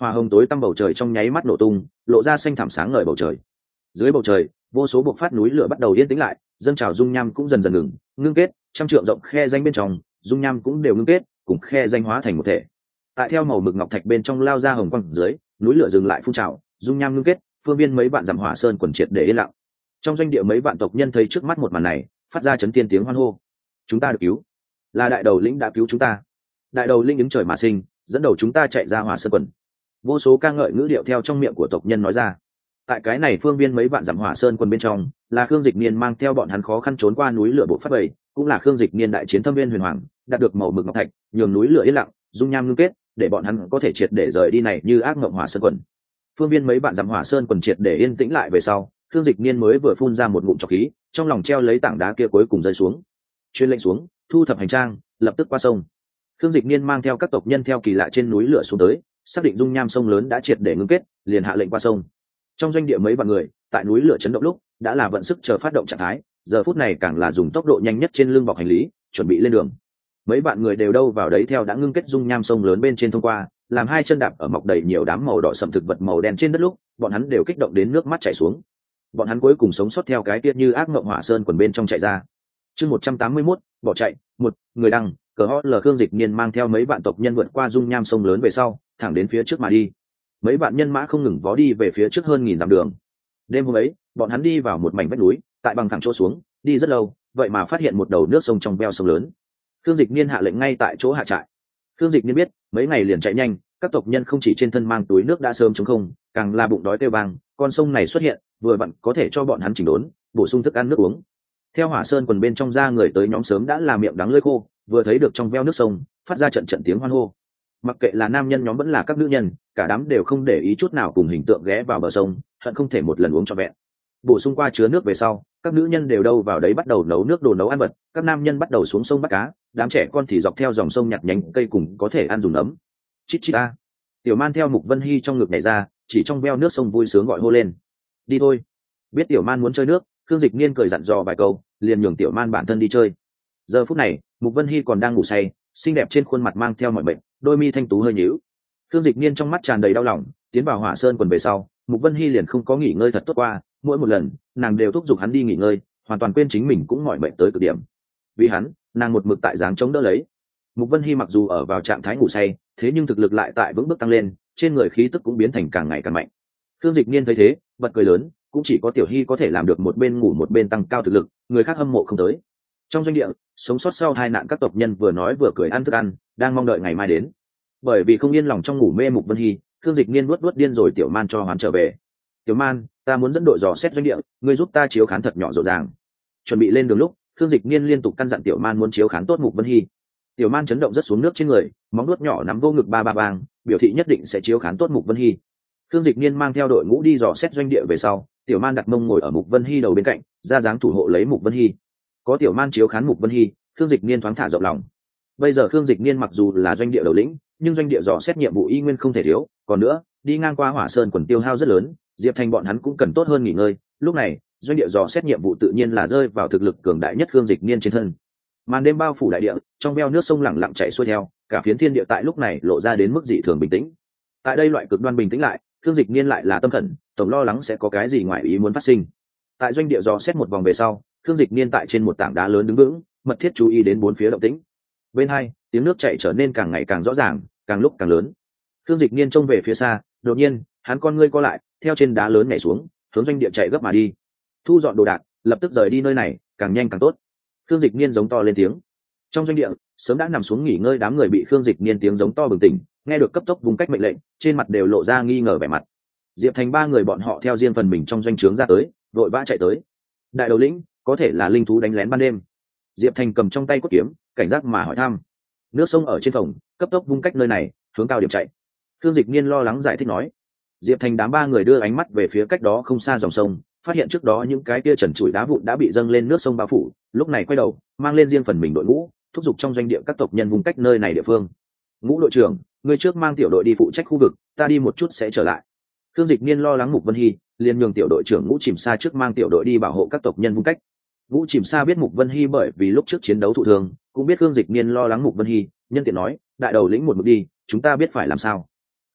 Hỏa hồng tối tăm bầu trời trong nháy mắt nổ tung, lộ ra xanh thẳm sáng ngời bầu trời. Dưới bầu trời, vô số bộc phát núi lửa bắt đầu yên tĩnh lại, dâng trào dung nham cũng dần dần ngừng, ngưng kết, trăm trượng rộng khe danh bên trong, dung nham cũng đều ngưng kết, cùng khe danh hóa thành một thể. Tại theo màu mực ngọc thạch bên trong lao ra hồng quang dưới, núi lửa dừng lại phun trào, dung nham ngưng kết, phương viên mấy bạn dặm hỏa sơn quần triệt để yên lặng. Trong doanh địa mấy vạn tộc nhân thấy trước mắt một màn này, phát ra chấn tiên tiếng hoan hô. Chúng ta được cứu, là đại đầu lĩnh đã cứu chúng ta. Đại đầu lĩnh đứng trời mà sinh, dẫn đầu chúng ta chạy ra hỏa sơn quần. Vô số ca ngợi ngữ điệu theo trong miệng của tộc nhân nói ra. Tại cái này phương viên mấy vạn dặm hỏa sơn quần bên trong, là Khương Dịch Niên mang theo bọn hắn khó khăn trốn qua núi lửa bộ phát bầy, cũng là Khương Dịch Niên đại chiến thâm viên huyền hoàng, đạt được màu mực ngọc thạch, nhường núi lửa yên lặng, dung nham ngưng kết, để bọn hắn có thể triệt để rời đi này như ác mộng hỏa sơn quần. Phương viên mấy vạn dặm hỏa sơn quần triệt để yên tĩnh lại về sau, Khương Dịch Niên mới vừa phun ra một ngụm trọc khí, trong lòng treo lấy tảng đá kia cuối cùng rơi xuống. Truyền lệnh xuống, thu thập hành trang, lập tức qua sông. Khương Dịch Niên mang theo các tộc nhân theo kỳ lạ trên núi lửa xuống tới, xác định dung nham sông lớn đã triệt để ngưng kết, liền hạ lệnh qua sông. Trong doanh địa mấy vạn người, tại núi lửa chấn động lúc, đã là vận sức chờ phát động trạng thái, giờ phút này càng là dùng tốc độ nhanh nhất trên lưng bọc hành lý, chuẩn bị lên đường. Mấy vạn người đều đâu vào đấy theo đã ngưng kết dung nham sông lớn bên trên thông qua, làm hai chân đạp ở mọc đầy nhiều đám màu đỏ sậm thực vật màu đen trên đất lúc, bọn hắn đều kích động đến nước mắt chảy xuống. Bọn hắn cuối cùng sống sót theo cái tiết như ác mộng hỏa sơn quần bên trong chạy ra. Chương một trăm tám mươi mốt, bỏ chạy, một người đăng, cờ hót lờ Khương Dịch Niên mang theo mấy vạn tộc nhân vượt qua dung nham sông lớn về sau, thẳng đến phía trước mà đi. Mấy vạn nhân mã không ngừng vó đi về phía trước hơn nghìn dặm đường. Đêm hôm ấy, bọn hắn đi vào một mảnh vách núi, tại bằng thẳng chỗ xuống, đi rất lâu, vậy mà phát hiện một đầu nước sông trong veo sông lớn. Khương Dịch Niên hạ lệnh ngay tại chỗ hạ trại. Khương Dịch Niên biết, mấy ngày liền chạy nhanh, các tộc nhân không chỉ trên thân mang túi nước đã sớm trống không, càng là bụng đói kêu vang, con sông này xuất hiện, vừa vặn có thể cho bọn hắn chỉnh đốn, bổ sung thức ăn nước uống. Theo hỏa sơn quần bên trong ra người tới nhóm sớm đã là miệng đắng lưỡi khô, vừa thấy được trong veo nước sông, phát ra trận trận tiếng hoan hô. Mặc kệ là nam nhân nhóm vẫn là các nữ nhân, cả đám đều không để ý chút nào cùng hình tượng ghé vào bờ sông, hận không thể một lần uống cho vẹn. Bổ sung qua chứa nước về sau, các nữ nhân đều đâu vào đấy bắt đầu nấu nước đồ nấu ăn vật, các nam nhân bắt đầu xuống sông bắt cá, đám trẻ con thì dọc theo dòng sông nhặt nhánh cây cùng có thể ăn dùng ấm. Chít chít a. Tiểu Man theo Mục Vân Hi trong ngực nhảy ra, chỉ trong veo nước sông vui sướng gọi hô lên. Đi thôi. Biết Tiểu Man muốn chơi nước, Khương Dịch Niên cười dặn dò vài câu, liền nhường Tiểu Man bản thân đi chơi. Giờ phút này, Mục Vân Hi còn đang ngủ say, xinh đẹp trên khuôn mặt mang theo mọi bệnh, đôi mi thanh tú hơi nhíu. Khương Dịch Niên trong mắt tràn đầy đau lòng, tiến vào hỏa sơn quần về sau, Mục Vân Hi liền không có nghỉ ngơi thật tốt qua, mỗi một lần, nàng đều thúc giục hắn đi nghỉ ngơi, hoàn toàn quên chính mình cũng mỏi mệt tới cực điểm. Vì hắn, nàng một mực tại dáng chống đỡ lấy. Mục Vân Hi mặc dù ở vào trạng thái ngủ say, thế nhưng thực lực lại tại vững bước tăng lên, trên người khí tức cũng biến thành càng ngày càng mạnh. Khương Dịch Niên thấy thế, bật cười lớn, cũng chỉ có Tiểu Hi có thể làm được một bên ngủ một bên tăng cao thực lực, người khác hâm mộ không tới. Trong doanh địa, sống sót sau hai nạn các tộc nhân vừa nói vừa cười ăn thức ăn, đang mong đợi ngày mai đến. Bởi vì không yên lòng trong ngủ mê Mục Vân Hi, Khương Dịch Niên nuốt nuốt điên rồi Tiểu Man cho hoán trở về. Tiểu Man, ta muốn dẫn đội dò xét doanh địa, ngươi giúp ta chiếu khán thật nhỏ rộn ràng. Chuẩn bị lên đường lúc, Khương Dịch Niên liên tục căn dặn Tiểu Man muốn chiếu khán tốt Mục Vân Hi. Tiểu Man chấn động rất xuống nước trên người, móng nuốt nhỏ nắm vô ngực ba ba vàng, biểu thị nhất định sẽ chiếu khán tốt Mục Vân Hi. Khương Dịch Niên mang theo đội ngũ đi dò xét doanh địa về sau, Tiểu Man đặt mông ngồi ở Mục Vân Hi đầu bên cạnh, ra dáng thủ hộ lấy Mục Vân Hi. Có Tiểu Man chiếu khán Mục Vân Hi, Khương Dịch Niên thoáng thả rộng lòng. Bây giờ Khương Dịch Niên mặc dù là doanh địa đầu lĩnh, nhưng doanh địa dò xét nhiệm vụ y nguyên không thể thiếu, còn nữa, đi ngang qua Hỏa Sơn quần tiêu hao rất lớn, Diệp Thành bọn hắn cũng cần tốt hơn nghỉ ngơi, lúc này, doanh địa dò xét nhiệm vụ tự nhiên là rơi vào thực lực cường đại nhất Khương Dịch Niên trên thân. Màn đêm bao phủ đại địa, trong veo nước sông lặng lặng chảy xuôi theo, cả phiến thiên địa tại lúc này lộ ra đến mức dị thường bình tĩnh. Tại đây loại cực đoan bình tĩnh lại, Khương Dịch Niên lại là tâm thần, tổng lo lắng sẽ có cái gì ngoài ý muốn phát sinh. Tại doanh địa dò xét một vòng về sau, Khương Dịch Niên tại trên một tảng đá lớn đứng vững, mật thiết chú ý đến bốn phía động tĩnh. Bên hai, tiếng nước chảy trở nên càng ngày càng rõ ràng, càng lúc càng lớn. Khương Dịch Niên trông về phía xa, đột nhiên, hắn con ngươi co lại, theo trên đá lớn nhảy xuống, hướng doanh địa chạy gấp mà đi. Thu dọn đồ đạc, lập tức rời đi nơi này, càng nhanh càng tốt. Khương Dịch Niên giống to lên tiếng. Trong doanh địa, sớm đã nằm xuống nghỉ ngơi đám người bị Khương Dịch Niên tiếng giống to bừng tỉnh, nghe được cấp tốc vùng cách mệnh lệnh, trên mặt đều lộ ra nghi ngờ vẻ mặt. Diệp Thành ba người bọn họ theo riêng phần mình trong doanh trướng ra tới, vội vã chạy tới. Đại đầu lĩnh, có thể là linh thú đánh lén ban đêm. Diệp Thành cầm trong tay cốt kiếm, cảnh giác mà hỏi thăm. Nước sông ở trên phòng, cấp tốc vung cách nơi này, hướng cao điểm chạy. Khương Dịch Niên lo lắng giải thích nói. Diệp Thành đám ba người đưa ánh mắt về phía cách đó không xa dòng sông, phát hiện trước đó những cái kia trần trụi đá vụn đã bị dâng lên nước sông bao phủ, lúc này quay đầu, mang lên riêng phần mình đội ngũ, thúc giục trong doanh địa các tộc nhân vùng cách nơi này địa phương. Ngũ đội trưởng, người trước mang tiểu đội đi phụ trách khu vực, ta đi một chút sẽ trở lại. Khương Dịch Niên lo lắng Mục Vân Hi, liền nhường tiểu đội trưởng Ngũ Chìm Sa trước mang tiểu đội đi bảo hộ các tộc nhân vùng cách. Ngũ Chìm Sa biết Mục Vân Hi bởi vì lúc trước chiến đấu thụ thương, cũng biết Khương Dịch Niên lo lắng Mục Vân Hi, nhân tiện nói, đại đầu lĩnh một mực đi, chúng ta biết phải làm sao.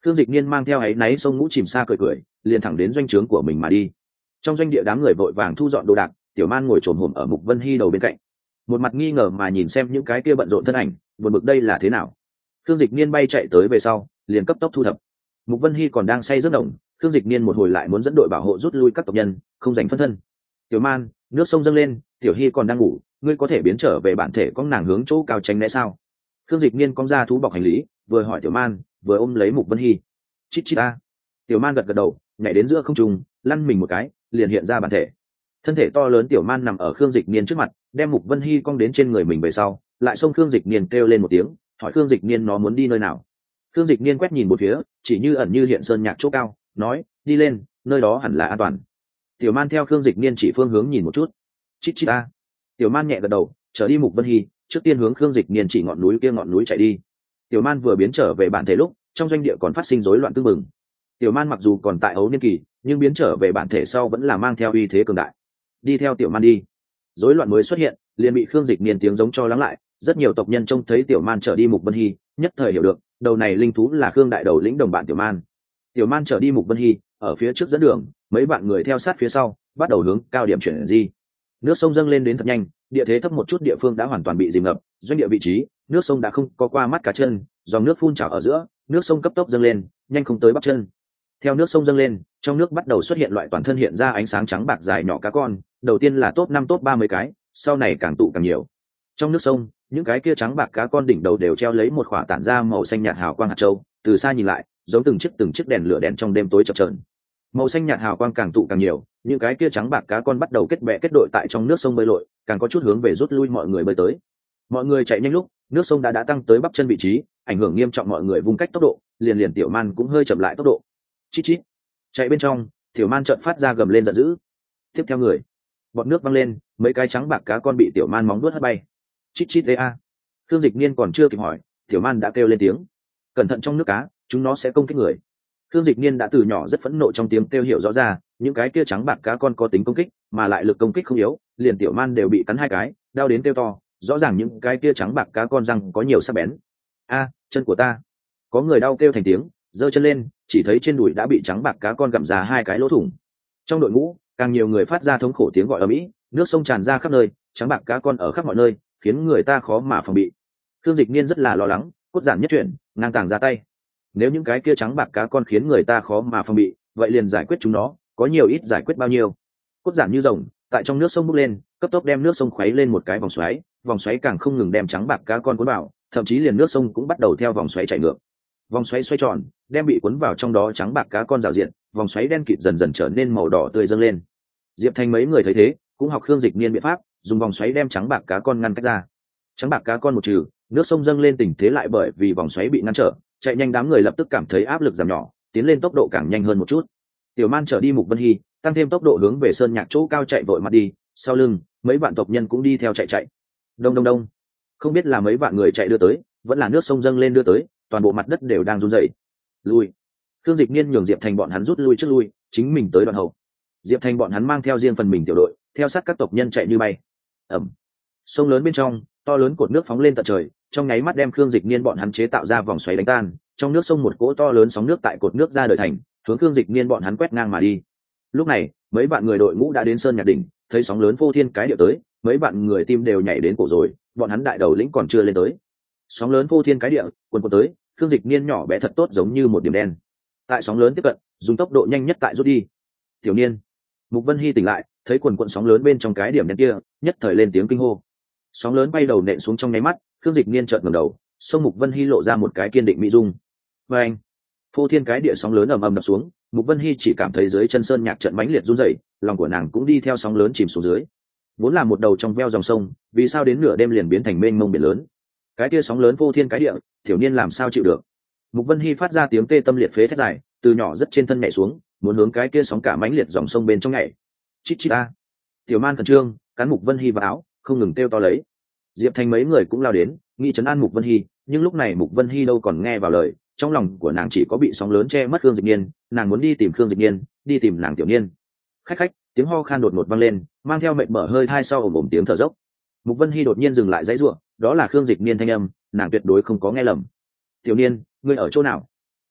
Khương Dịch Niên mang theo áy náy sông ngũ chìm xa cười cười, liền thẳng đến doanh trướng của mình mà đi. Trong doanh địa đám người vội vàng thu dọn đồ đạc, Tiểu Man ngồi trồm hổm ở Mục Vân Hi đầu bên cạnh, một mặt nghi ngờ mà nhìn xem những cái kia bận rộn thân ảnh, buồn bực đây là thế nào. Khương Dịch Niên bay chạy tới về sau, liền cấp tốc thu thập. Mục Vân Hi còn đang say giấc nồng, Khương Dịch Niên một hồi lại muốn dẫn đội bảo hộ rút lui các tộc nhân, không dành phân thân. Tiểu Man, nước sông dâng lên, Tiểu Hi còn đang ngủ, ngươi có thể biến trở về bản thể con nàng hướng chỗ cao tránh né sao? Khương Dịch Niên cong ra thú bọc hành lý, vừa hỏi Tiểu Man, vừa ôm lấy Mục Vân Hi. Chít chít a. Tiểu Man gật gật đầu, nhảy đến giữa không trung, lăn mình một cái, liền hiện ra bản thể. Thân thể to lớn Tiểu Man nằm ở Khương Dịch Niên trước mặt, đem Mục Vân Hi cong đến trên người mình về sau, lại xông Khương Dịch Niên kêu lên một tiếng, hỏi Khương Dịch Niên nó muốn đi nơi nào. Khương Dịch Niên quét nhìn một phía, chỉ như ẩn như hiện sơn nhạc chỗ cao, nói, đi lên, nơi đó hẳn là an toàn. Tiểu Man theo Khương Dịch Niên chỉ phương hướng nhìn một chút. Chít chít a. Tiểu Man nhẹ gật đầu, trở đi Mục Vân Hi, trước tiên hướng Khương Dịch Niên chỉ ngọn núi kia ngọn núi chạy đi. Tiểu Man vừa biến trở về bản thể lúc, trong doanh địa còn phát sinh rối loạn tương mừng. Tiểu Man mặc dù còn tại ấu niên kỳ, nhưng biến trở về bản thể sau vẫn là mang theo uy thế cường đại. Đi theo Tiểu Man đi. Rối loạn mới xuất hiện, liền bị Khương Dịch Niên tiếng giống cho lắng lại. Rất nhiều tộc nhân trông thấy Tiểu Man trở đi Mục Vân Hi, nhất thời hiểu được, đầu này linh thú là Khương đại đầu lĩnh đồng bạn Tiểu Man. Tiểu Man trở đi Mục Vân Hi, ở phía trước dẫn đường, mấy bạn người theo sát phía sau, bắt đầu hướng cao điểm chuyển di. Nước sông dâng lên đến thật nhanh, địa thế thấp một chút địa phương đã hoàn toàn bị dìm ngập, doanh địa vị trí, nước sông đã không có qua mắt cá chân, dòng nước phun trào ở giữa, nước sông cấp tốc dâng lên, nhanh không tới bắp chân. Theo nước sông dâng lên, trong nước bắt đầu xuất hiện loại toàn thân hiện ra ánh sáng trắng bạc dài nhỏ cá con, đầu tiên là top năm top ba mươi cái, sau này càng tụ càng nhiều. Trong nước sông, những cái kia trắng bạc cá con đỉnh đầu đều treo lấy một khỏa tản ra màu xanh nhạt hào quang hạt châu, từ xa nhìn lại, giống từng chiếc từng chiếc đèn lửa đèn trong đêm tối chập chờn. Màu xanh nhạt hào quang càng tụ càng nhiều, những cái kia trắng bạc cá con bắt đầu kết bè kết đội tại trong nước sông bơi lội, càng có chút hướng về rút lui mọi người bơi tới. Mọi người chạy nhanh lúc, nước sông đã đã tăng tới bắp chân vị trí, ảnh hưởng nghiêm trọng mọi người vung cách tốc độ, liền liền Tiểu Man cũng hơi chậm lại tốc độ. Chít chít. Chạy bên trong, Tiểu Man chợt phát ra gầm lên giận dữ. Tiếp theo người, bọt nước văng lên, mấy cái trắng bạc cá con bị Tiểu Man móng vuốt hất bay. Chít chít a. Khương Dịch Niên còn chưa kịp hỏi, Tiểu Man đã kêu lên tiếng. Cẩn thận trong nước cá, chúng nó sẽ công kích người. Khương Dịch Niên đã từ nhỏ rất phẫn nộ trong tiếng kêu hiểu rõ ra, những cái kia trắng bạc cá con có tính công kích, mà lại lực công kích không yếu, liền Tiểu Man đều bị cắn hai cái, đau đến kêu to, rõ ràng những cái kia trắng bạc cá con răng có nhiều sắc bén. A, chân của ta. Có người đau kêu thành tiếng, giơ chân lên, chỉ thấy trên đùi đã bị trắng bạc cá con gặm ra hai cái lỗ thủng. Trong đội ngũ, càng nhiều người phát ra thống khổ tiếng gọi ầm ĩ, nước sông tràn ra khắp nơi, trắng bạc cá con ở khắp mọi nơi, khiến người ta khó mà phòng bị. Khương Dịch Niên rất là lo lắng, cốt giản nhất chuyển, ngang tàng ra tay. Nếu những cái kia trắng bạc cá con khiến người ta khó mà phòng bị, vậy liền giải quyết chúng nó, có nhiều ít giải quyết bao nhiêu. Cốt giản như rồng, tại trong nước sông bốc lên, cấp tốc đem nước sông khuấy lên một cái vòng xoáy, vòng xoáy càng không ngừng đem trắng bạc cá con cuốn vào, thậm chí liền nước sông cũng bắt đầu theo vòng xoáy chảy ngược. Vòng xoáy xoay tròn, đem bị cuốn vào trong đó trắng bạc cá con rào diện, vòng xoáy đen kịt dần dần trở nên màu đỏ tươi dâng lên. Diệp Thanh mấy người thấy thế, cũng học Khương Dịch Niên biện pháp, dùng vòng xoáy đem trắng bạc cá con ngăn cách ra. Trắng bạc cá con một trừ, nước sông dâng lên tình thế lại bởi vì vòng xoáy bị ngăn trở, chạy nhanh đám người lập tức cảm thấy áp lực giảm nhỏ, tiến lên tốc độ càng nhanh hơn một chút. Tiểu Man trở đi Mục Vân Hi, tăng thêm tốc độ hướng về sơn nhạc chỗ cao chạy vội mặt đi, sau lưng mấy vạn tộc nhân cũng đi theo chạy chạy. Đông đông đông, không biết là mấy vạn người chạy đưa tới, vẫn là nước sông dâng lên đưa tới, toàn bộ mặt đất đều đang run rẩy. Lui. Khương Dịch Niên nhường Diệp Thành bọn hắn rút lui trước lui, chính mình tới đoạn hậu. Diệp Thành bọn hắn mang theo riêng phần mình tiểu đội, theo sát các tộc nhân chạy như bay. Ầm. Sông lớn bên trong, to lớn cột nước phóng lên tận trời, trong nháy mắt đem Khương Dịch Niên bọn hắn chế tạo ra vòng xoáy đánh tan, trong nước sông một cỗ to lớn sóng nước tại cột nước ra đời thành, hướng Khương Dịch Niên bọn hắn quét ngang mà đi. Lúc này, mấy bạn người đội ngũ đã đến sơn nhạc đỉnh, thấy sóng lớn vô thiên cái điệu tới, mấy bạn người tim đều nhảy đến cổ rồi, bọn hắn đại đầu lĩnh còn chưa lên tới. Sóng lớn vô thiên cái địa, cuồn cuộn tới, Khương Dịch Niên nhỏ bé thật tốt giống như một điểm đen. Tại sóng lớn tiếp cận, dùng tốc độ nhanh nhất tại rút đi. Tiểu Niên, Mục Vân Hi tỉnh lại, thấy cuồn cuộn sóng lớn bên trong cái điểm đen kia, nhất thời lên tiếng kinh hô. Sóng lớn bay đầu nện xuống trong nháy mắt, Khương Dịch Niên chợt ngẩng đầu, sông Mục Vân Hi lộ ra một cái kiên định mỹ dung. Và anh, phô thiên cái địa sóng lớn ầm ầm đập xuống, Mục Vân Hi chỉ cảm thấy dưới chân sơn nhạc trận mãnh liệt run rẩy, lòng của nàng cũng đi theo sóng lớn chìm xuống dưới. Vốn là một đầu trong veo dòng sông, vì sao đến nửa đêm liền biến thành mênh mông biển lớn? Cái kia sóng lớn vô thiên cái địa, Tiểu Niên làm sao chịu được? Mục Vân Hi phát ra tiếng tê tâm liệt phế thét dài, từ nhỏ rất trên thân nhảy xuống, muốn hướng cái kia sóng cả mãnh liệt dòng sông bên trong nhảy. Chít chít a. Tiểu Man khẩn trương, cắn Mục Vân Hi vào áo, không ngừng kêu to lấy. Diệp Thành mấy người cũng lao đến, nghĩ trấn an Mục Vân Hi, nhưng lúc này Mục Vân Hi đâu còn nghe vào lời, trong lòng của nàng chỉ có bị sóng lớn che mất Khương Dịch Niên, nàng muốn đi tìm Khương Dịch Niên, đi tìm nàng Tiểu Niên. Khách khách, tiếng ho khan đột ngột vang lên, mang theo mệt mở hơi thai sau ồm ồm tiếng thở dốc. Mục Vân Hi đột nhiên dừng lại giãy giụa, đó là Khương Dịch Niên thanh âm, nàng tuyệt đối không có nghe lầm. Tiểu Niên, ngươi ở chỗ nào?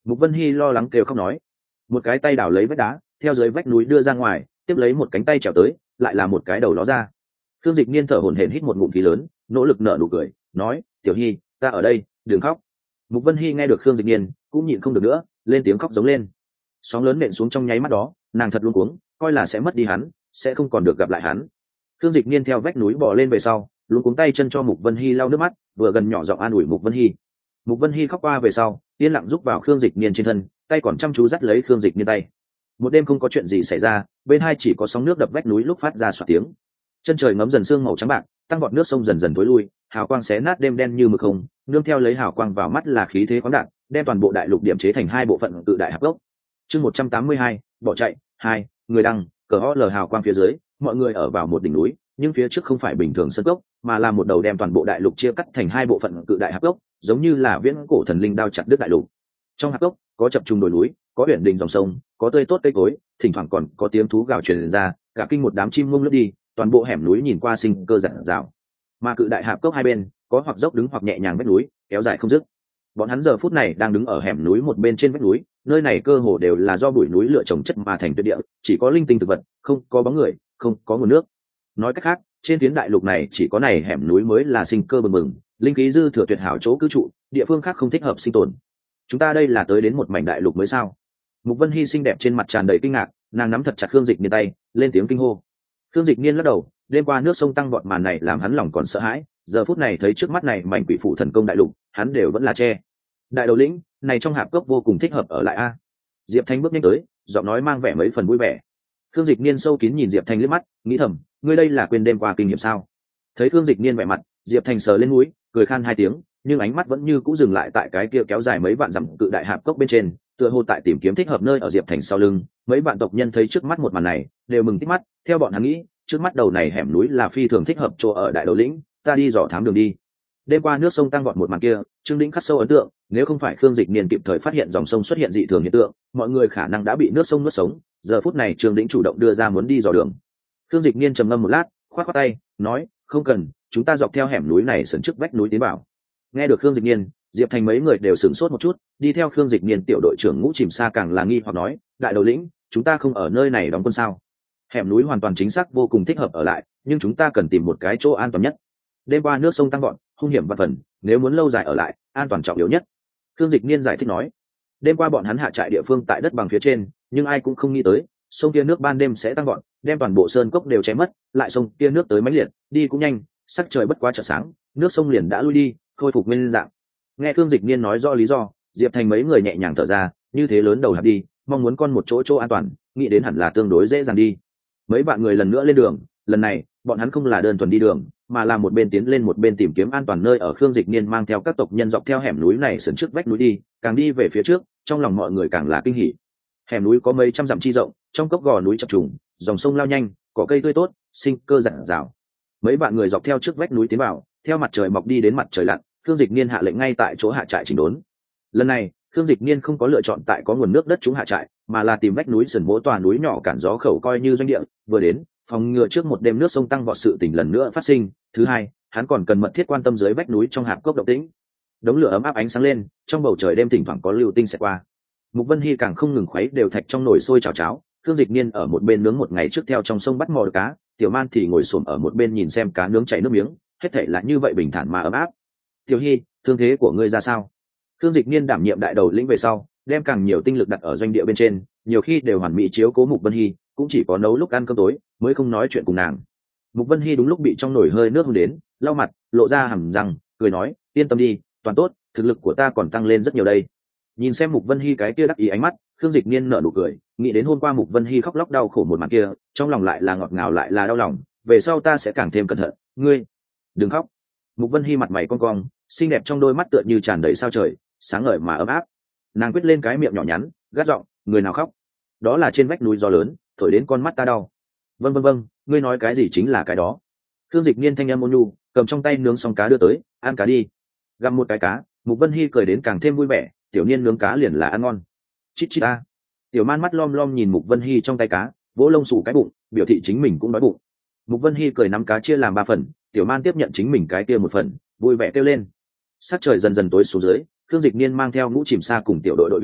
Mục Vân Hy lo lắng kêu khóc nói. Một cái tay đảo lấy vách đá, theo dưới vách núi đưa ra ngoài, tiếp lấy một cánh tay trèo tới, lại là một cái đầu ló ra. Khương Dịch Niên thở hổn hển hít một ngụm khí lớn, nỗ lực nở nụ cười, nói: "Tiểu Hy, ta ở đây, đừng khóc." Mục Vân Hy nghe được Khương Dịch Niên, cũng nhịn không được nữa, lên tiếng khóc giống lên. Sóng lớn nện xuống trong nháy mắt đó, nàng thật luống cuống, coi là sẽ mất đi hắn, sẽ không còn được gặp lại hắn. Khương Dịch Niên theo vách núi bò lên về sau, luống cuống tay chân cho Mục Vân Hy lau nước mắt, vừa gần nhỏ giọng an ủi Mục Vân Hy. Mục Vân Hy khóc qua về sau, yên lặng giúp vào Khương Dịch Niên trên thân, tay còn chăm chú dắt lấy Khương Dịch Niên tay. Một đêm không có chuyện gì xảy ra, bên hai chỉ có sóng nước đập vách núi lúc phát ra xoạt tiếng. Chân trời ngấm dần sương màu trắng bạc, tăng vọt nước sông dần dần tối lui, hào quang xé nát đêm đen như mực không, nương theo lấy hào quang vào mắt là khí thế khoáng đạt, đem toàn bộ đại lục điểm chế thành hai bộ phận tự đại hạp gốc. Chương một trăm tám mươi hai, bỏ chạy, hai, người đăng, cờ ho lờ hào quang phía dưới, mọi người ở vào một đỉnh núi, nhưng phía trước không phải bình thường sân gốc, mà là một đầu đem toàn bộ đại lục chia cắt thành hai bộ phận cự đại hạp gốc, giống như là viễn cổ thần linh đao chặt đứt đại lục. Trong hạp gốc có chập trùng đồi núi, có biển đình dòng sông, có tươi tốt cây cối, thỉnh thoảng còn có tiếng thú gào truyền ra, cả kinh một đám chim mông lướt đi, toàn bộ hẻm núi nhìn qua sinh cơ rạng rào. Mà cự đại hạp cốc hai bên có hoặc dốc đứng hoặc nhẹ nhàng vách núi, kéo dài không dứt. Bọn hắn giờ phút này đang đứng ở hẻm núi một bên trên vách núi, nơi này cơ hồ đều là do bụi núi lửa trồng chất mà thành tuyệt địa, chỉ có linh tinh thực vật, không có bóng người, không có nguồn nước. Nói cách khác, trên phiến đại lục này chỉ có này hẻm núi mới là sinh cơ bừng bừng, linh khí dư thừa tuyệt hảo chỗ cư trụ, địa phương khác không thích hợp sinh tồn. Chúng ta đây là tới đến một mảnh đại lục mới sao? Mục Vân Hy xinh đẹp trên mặt tràn đầy kinh ngạc, nàng nắm thật chặt Khương Dịch Niên tay, lên tiếng kinh hô. Khương Dịch Niên lắc đầu, đêm qua nước sông tăng vọt màn này làm hắn lòng còn sợ hãi, giờ phút này thấy trước mắt này mảnh quỷ phụ thần công đại lục, hắn đều vẫn là che. Đại đầu lĩnh, này trong hạp cốc vô cùng thích hợp ở lại a. Diệp Thanh bước nhanh tới, giọng nói mang vẻ mấy phần vui vẻ. Khương Dịch Niên sâu kín nhìn Diệp Thanh liếc mắt, nghĩ thầm, ngươi đây là quên đêm qua kinh nghiệm sao? Thấy Khương Dịch Niên vẻ mặt, Diệp Thanh sờ lên mũi, cười khan hai tiếng, nhưng ánh mắt vẫn như cũ dừng lại tại cái kia kéo dài mấy vạn dặm cự đại hạp cốc bên trên, tựa hồ tại tìm kiếm thích hợp nơi ở Diệp Thành sau lưng. Mấy vạn tộc nhân thấy trước mắt một màn này, đều mừng tít mắt, theo bọn hắn nghĩ, trước mắt đầu này hẻm núi là phi thường thích hợp chỗ ở đại đầu lĩnh, ta đi dò thám đường đi. Đêm qua nước sông tăng vọt một màn kia, Trương Lĩnh khắc sâu ấn tượng, nếu không phải Khương Dịch Niên kịp thời phát hiện dòng sông xuất hiện dị thường hiện tượng, mọi người khả năng đã bị nước sông nuốt sống. Giờ phút này Trương Lĩnh chủ động đưa ra muốn đi dò đường. Khương Dịch Niên trầm ngâm một lát, khoát khoát tay, nói, không cần, chúng ta dọc theo hẻm núi này sườn trước vách núi tiến vào. Nghe được Khương Dịch Niên, Diệp Thành mấy người đều sửng sốt một chút, đi theo Khương Dịch Niên tiểu đội trưởng Ngũ Chìm Sa càng là nghi hoặc nói, đại đầu lĩnh, chúng ta không ở nơi này đóng quân sao? Hẻm núi hoàn toàn chính xác vô cùng thích hợp ở lại, nhưng chúng ta cần tìm một cái chỗ an toàn nhất. Đêm qua nước sông tăng vọt, hung hiểm vạn phần, nếu muốn lâu dài ở lại, an toàn trọng yếu nhất. Khương Dịch Niên giải thích nói, đêm qua bọn hắn hạ trại địa phương tại đất bằng phía trên, nhưng ai cũng không nghĩ tới, sông kia nước ban đêm sẽ tăng vọt, đem toàn bộ sơn cốc đều cháy mất, lại sông kia nước tới mãnh liệt, đi cũng nhanh, sắc trời bất quá chợt sáng, nước sông liền đã lui đi, khôi phục nguyên dạng. Nghe Khương Dịch Niên nói rõ lý do, Diệp Thành mấy người nhẹ nhàng thở ra, như thế lớn đầu hạp đi, mong muốn con một chỗ chỗ an toàn, nghĩ đến hẳn là tương đối dễ dàng đi. Mấy bạn người lần nữa lên đường, lần này bọn hắn không là đơn thuần đi đường, mà là một bên tiến lên một bên tìm kiếm an toàn nơi ở. Khương Dịch Niên mang theo các tộc nhân dọc theo hẻm núi này sườn trước vách núi đi, càng đi về phía trước, trong lòng mọi người càng là kinh hỉ. Hẻm núi có mấy trăm dặm chi rộng, trong cốc gò núi chập trùng, dòng sông lao nhanh, cỏ cây tươi tốt, sinh cơ rạng rào. Mấy bạn người dọc theo trước vách núi tiến vào, theo mặt trời mọc đi đến mặt trời lặn, Khương Dịch Niên hạ lệnh ngay tại chỗ hạ trại chỉnh đốn. Lần này, Khương Dịch Niên không có lựa chọn tại có nguồn nước đất chúng hạ trại, mà là tìm vách núi sườn mỗ tòa núi nhỏ cản gió khẩu coi như doanh địa, vừa đến, phòng ngừa trước một đêm nước sông tăng vọt sự tình lần nữa phát sinh. Thứ hai, hắn còn cần mật thiết quan tâm dưới vách núi trong hạp cốc động tĩnh. Đống lửa ấm áp ánh sáng lên, trong bầu trời đêm thỉnh thoảng có lưu tinh xẹt qua. Mục Vân Hy càng không ngừng khuấy đều thạch trong nồi sôi chảo cháo. Khương Dịch Niên ở một bên nướng một ngày trước theo trong sông bắt mò được cá, Tiểu Man thì ngồi xổm ở một bên nhìn xem cá nướng chảy nước miếng, hết thảy là như vậy bình thản mà ấm áp. Tiểu Hy, thương thế của ngươi ra sao? Khương Dịch Niên đảm nhiệm đại đầu lĩnh về sau, đem càng nhiều tinh lực đặt ở doanh địa bên trên, nhiều khi đều hoàn mỹ chiếu cố Mục Vân Hy, cũng chỉ có nấu lúc ăn cơm tối mới không nói chuyện cùng nàng. Mục Vân Hy đúng lúc bị trong nồi hơi nước hôn đến, lau mặt, lộ ra hàm răng, cười nói, yên tâm đi, toàn tốt, thực lực của ta còn tăng lên rất nhiều đây. Nhìn xem Mục Vân Hy cái kia đắc ý ánh mắt, Khương Dịch Niên nở nụ cười, nghĩ đến hôm qua Mục Vân Hy khóc lóc đau khổ một màn kia, trong lòng lại là ngọt ngào lại là đau lòng, về sau ta sẽ càng thêm cẩn thận. Ngươi đừng khóc. Mục Vân Hy mặt mày cong cong, xinh đẹp trong đôi mắt tựa như tràn đầy sao trời, sáng ngời mà ấm áp. Nàng quyết lên cái miệng nhỏ nhắn, gắt giọng, người nào khóc? Đó là trên vách núi gió lớn, thổi đến con mắt ta đau. Vâng vâng vâng, ngươi nói cái gì chính là cái đó. Khương Dịch Niên thanh âm ôn nhu, cầm trong tay nướng xong cá đưa tới, ăn cá đi. Gặm một cái cá, Mục Vân Hy cười đến càng thêm vui vẻ, tiểu Niên nướng cá liền là ăn ngon. Chít chít ta. Tiểu Man mắt lom lom nhìn Mục Vân Hy trong tay cá, vỗ lông xù cái bụng, biểu thị chính mình cũng đói bụng. Mục Vân Hy cười nắm cá chia làm ba phần, Tiểu Man tiếp nhận chính mình cái kia một phần, vui vẻ kêu lên. Sắc trời dần dần tối xuống dưới, Khương Dịch Niên mang theo Ngũ Chìm Sa cùng tiểu đội đội viên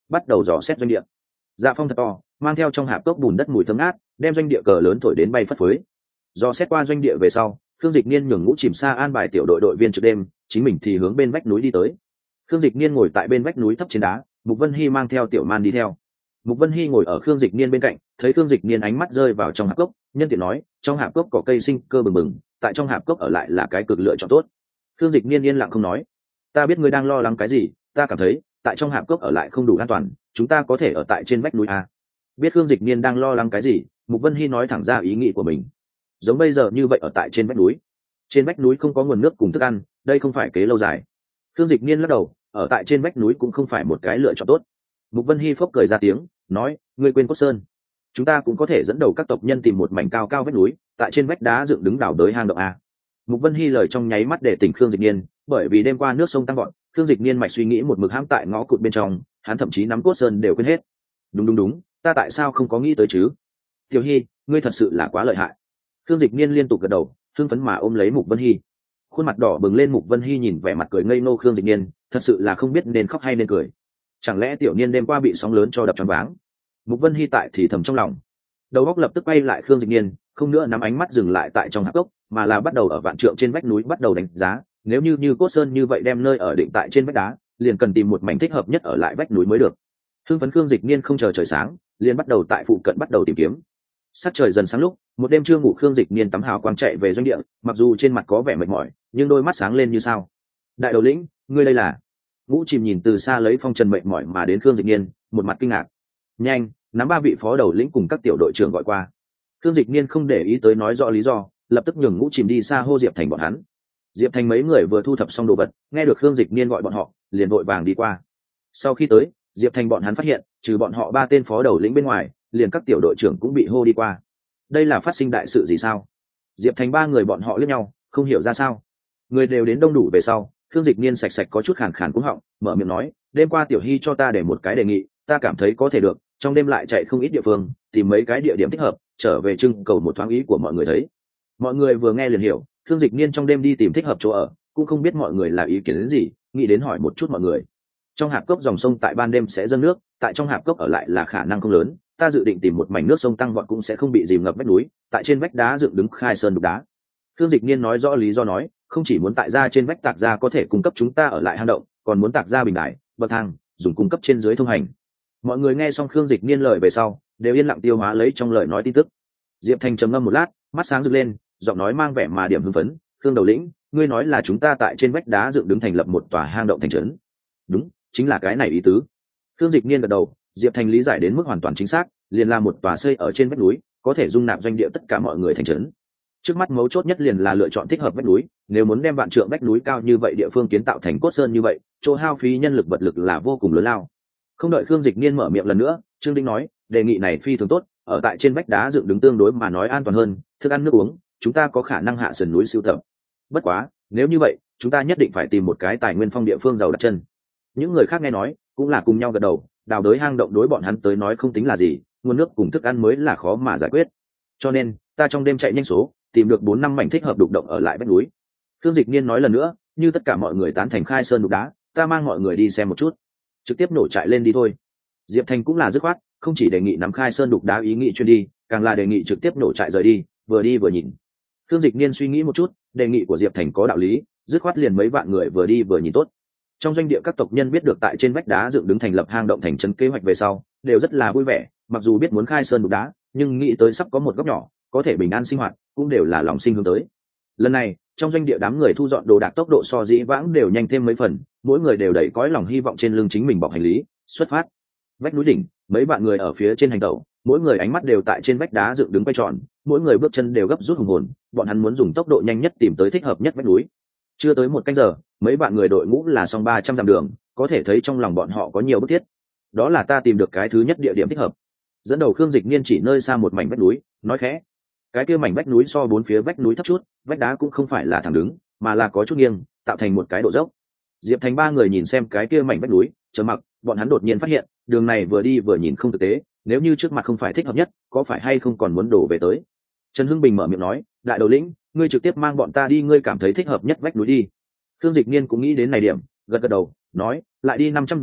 bắt đầu dò xét doanh địa. Dạ phong thật to, mang theo trong hạp cốc bùn đất mùi thơm ngát, đem doanh địa cờ lớn thổi đến bay phất phới. Dò xét qua doanh địa về sau, Khương Dịch Niên nhường Ngũ Chìm Sa an bài tiểu đội đội viên trực đêm, chính mình thì hướng bên vách núi đi tới. Khương Dịch Niên ngồi tại bên vách núi thấp trên đá, Mục Vân Hy mang theo Tiểu Man đi theo. Mục Vân Hy ngồi ở Khương Dịch Niên bên cạnh, thấy Khương Dịch Niên ánh mắt rơi vào trong hạp cốc, nhân tiện nói, trong hạp cốc có cây sinh cơ bừng bừng, tại trong hạp cốc ở lại là cái cực lựa chọn tốt. Khương Dịch Niên yên lặng không nói. Ta biết ngươi đang lo lắng cái gì, ta cảm thấy, tại trong hạp cốc ở lại không đủ an toàn, chúng ta có thể ở tại trên vách núi a. Biết Khương Dịch Niên đang lo lắng cái gì, Mục Vân Hy nói thẳng ra ý nghĩ của mình. Giống bây giờ như vậy ở tại trên vách núi, trên vách núi không có nguồn nước cùng thức ăn, đây không phải kế lâu dài. Khương Dịch Niên lắc đầu, ở tại trên vách núi cũng không phải một cái lựa chọn tốt. Mục Vân Hy phốc cười ra tiếng, nói, ngươi quên Cốt Sơn, chúng ta cũng có thể dẫn đầu các tộc nhân tìm một mảnh cao cao vách núi, tại trên vách đá dựng đứng đảo đới hang động a. Mục Vân Hy lời trong nháy mắt để tỉnh Khương Dịch Niên, bởi vì đêm qua nước sông tăng vọt, Khương Dịch Niên mạch suy nghĩ một mực hãm tại ngõ cụt bên trong, hắn thậm chí nắm Cốt Sơn đều quên hết. Đúng đúng đúng, ta tại sao không có nghĩ tới chứ? Tiểu Hy, ngươi thật sự là quá lợi hại. Khương Dịch Niên liên tục gật đầu, hưng phấn mà ôm lấy Mục Vân Hy. Khuôn mặt đỏ bừng lên, Mục Vân Hy nhìn vẻ mặt cười ngây ngô Khương Dịch Niên, thật sự là không biết nên khóc hay nên cười. Chẳng lẽ tiểu niên đêm qua bị sóng lớn cho đập choáng váng? Mục Vân Hy tại thì thầm trong lòng. Đầu óc lập tức quay lại Khương Dịch Niên, không nữa nắm ánh mắt dừng lại tại trong hạp cốc, mà là bắt đầu ở vạn trượng trên vách núi bắt đầu đánh giá, nếu như như Cốt Sơn như vậy đem nơi ở định tại trên vách đá, liền cần tìm một mảnh thích hợp nhất ở lại vách núi mới được. Hưng phấn Khương Dịch Niên không chờ trời sáng, liền bắt đầu tại phụ cận bắt đầu tìm kiếm. Sắc trời dần sáng lúc, một đêm chưa ngủ Khương Dịch Niên tắm hào quang chạy về doanh địa, mặc dù trên mặt có vẻ mệt mỏi, nhưng đôi mắt sáng lên như sao. Đại đầu lĩnh, ngươi đây là? Ngũ Chìm nhìn từ xa lấy phong trần mệt mỏi mà đến Khương Dịch Niên, một mặt kinh ngạc. Nhanh, nắm ba vị phó đầu lĩnh cùng các tiểu đội trưởng gọi qua. Khương Dịch Niên không để ý tới nói rõ lý do, lập tức nhường Ngũ Chìm đi xa hô Diệp Thành bọn hắn. Diệp Thành mấy người vừa thu thập xong đồ vật, nghe được Khương Dịch Niên gọi bọn họ, liền vội vàng đi qua. Sau khi tới, Diệp Thành bọn hắn phát hiện, trừ bọn họ ba tên phó đầu lĩnh bên ngoài, liền các tiểu đội trưởng cũng bị hô đi qua. Đây là phát sinh đại sự gì sao? Diệp Thành ba người bọn họ liếc nhau, không hiểu ra sao. Người đều đến đông đủ về sau, Khương Dịch Niên sạch sạch có chút khàn khàn cúng họng, mở miệng nói, đêm qua Tiểu Hy cho ta để một cái đề nghị, ta cảm thấy có thể được, trong đêm lại chạy không ít địa phương, tìm mấy cái địa điểm thích hợp, trở về trưng cầu một thoáng ý của mọi người thấy. Mọi người vừa nghe liền hiểu, Khương Dịch Niên trong đêm đi tìm thích hợp chỗ ở, cũng không biết mọi người là ý kiến đến gì, nghĩ đến hỏi một chút mọi người. Trong hạp cốc dòng sông tại ban đêm sẽ dâng nước, tại trong hạp cốc ở lại là khả năng không lớn, ta dự định tìm một mảnh nước sông tăng vọt cũng sẽ không bị dìm ngập vách núi, tại trên vách đá dựng đứng khai sơn đục đá. Khương Dịch Niên nói rõ lý do nói, không chỉ muốn tại ra trên vách tạc ra có thể cung cấp chúng ta ở lại hang động, còn muốn tạc ra bình đài, bậc thang, dùng cung cấp trên dưới thông hành. Mọi người nghe xong Khương Dịch Niên lời về sau, đều yên lặng tiêu hóa lấy trong lời nói tin tức. Diệp Thành trầm ngâm một lát, mắt sáng rực lên, giọng nói mang vẻ mà điểm hưng phấn, "Khương đầu lĩnh, ngươi nói là chúng ta tại trên vách đá dựng đứng thành lập một tòa hang động thành trấn?" "Đúng, chính là cái này ý tứ." Khương Dịch Niên gật đầu, Diệp Thành lý giải đến mức hoàn toàn chính xác, liền là một tòa xây ở trên vách núi, có thể dung nạp doanh địa tất cả mọi người thành trấn. Trước mắt mấu chốt nhất liền là lựa chọn thích hợp vách núi, nếu muốn đem vạn trượng vách núi cao như vậy địa phương kiến tạo thành Cốt Sơn như vậy, chỗ hao phí nhân lực vật lực là vô cùng lớn lao. Không đợi Khương Dịch Niên mở miệng lần nữa, Trương Đinh nói, đề nghị này phi thường tốt, ở tại trên vách đá dựng đứng tương đối mà nói an toàn hơn, thức ăn nước uống, chúng ta có khả năng hạ sườn núi siêu tập. Bất quá, nếu như vậy, chúng ta nhất định phải tìm một cái tài nguyên phong địa phương giàu đặt chân. Những người khác nghe nói, cũng là cùng nhau gật đầu, đào đới hang động đối bọn hắn tới nói không tính là gì, nguồn nước cùng thức ăn mới là khó mà giải quyết. Cho nên, ta trong đêm chạy nhanh số, tìm được bốn năm mảnh thích hợp đục động ở lại vách núi. Khương Dịch Niên nói lần nữa, như tất cả mọi người tán thành khai sơn đục đá, ta mang mọi người đi xem một chút, trực tiếp nổ trại lên đi thôi. Diệp Thành cũng là dứt khoát, không chỉ đề nghị nắm khai sơn đục đá ý nghĩ chuyên đi, càng là đề nghị trực tiếp nổ trại rời đi, vừa đi vừa nhìn. Khương Dịch Niên suy nghĩ một chút, đề nghị của Diệp Thành có đạo lý, dứt khoát liền mấy vạn người vừa đi vừa nhìn tốt. Trong doanh địa các tộc nhân biết được tại trên vách đá dựng đứng thành lập hang động thành trấn kế hoạch về sau, đều rất là vui vẻ, mặc dù biết muốn khai sơn đục đá, nhưng nghĩ tới sắp có một góc nhỏ có thể bình an sinh hoạt, cũng đều là lòng sinh hướng tới. Lần này, trong doanh địa đám người thu dọn đồ đạc tốc độ so dĩ vãng đều nhanh thêm mấy phần, mỗi người đều đầy cõi lòng hy vọng trên lưng chính mình bọc hành lý, xuất phát. Vách núi đỉnh, mấy bạn người ở phía trên hành tẩu, mỗi người ánh mắt đều tại trên vách đá dựng đứng quay tròn, mỗi người bước chân đều gấp rút hùng hồn, bọn hắn muốn dùng tốc độ nhanh nhất tìm tới thích hợp nhất vách núi. Chưa tới một canh giờ, mấy bạn người đội ngũ là xong ba trăm dặm đường, có thể thấy trong lòng bọn họ có nhiều bức thiết. Đó là ta tìm được cái thứ nhất địa điểm thích hợp. Dẫn đầu Khương Dịch Niên chỉ nơi xa một mảnh vách núi, nói khẽ, cái kia mảnh vách núi so bốn phía vách núi thấp chút, vách đá cũng không phải là thẳng đứng, mà là có chút nghiêng, tạo thành một cái độ dốc. Diệp Thành ba người nhìn xem cái kia mảnh vách núi, chờ mặc, bọn hắn đột nhiên phát hiện, đường này vừa đi vừa nhìn không thực tế, nếu như trước mặt không phải thích hợp nhất, có phải hay không còn muốn đổ về tới. Trần Hưng Bình mở miệng nói, đại đầu lĩnh, ngươi trực tiếp mang bọn ta đi, ngươi cảm thấy thích hợp nhất vách núi đi. Khương Dịch Niên cũng nghĩ đến này điểm, gật gật đầu, nói, lại đi năm trăm dặm,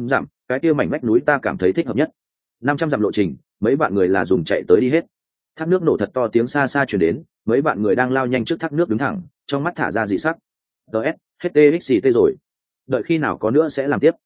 cái kia mảnh vách núi ta cảm thấy thích hợp nhất. Năm trăm dặm lộ trình, mấy bạn người là dùng chạy tới đi hết. Thác nước nổ thật to, tiếng xa xa truyền đến, mấy bạn người đang lao nhanh trước thác nước đứng thẳng, trong mắt thả ra dị sắc. ts hết txt rồi, đợi khi nào có nữa sẽ làm tiếp.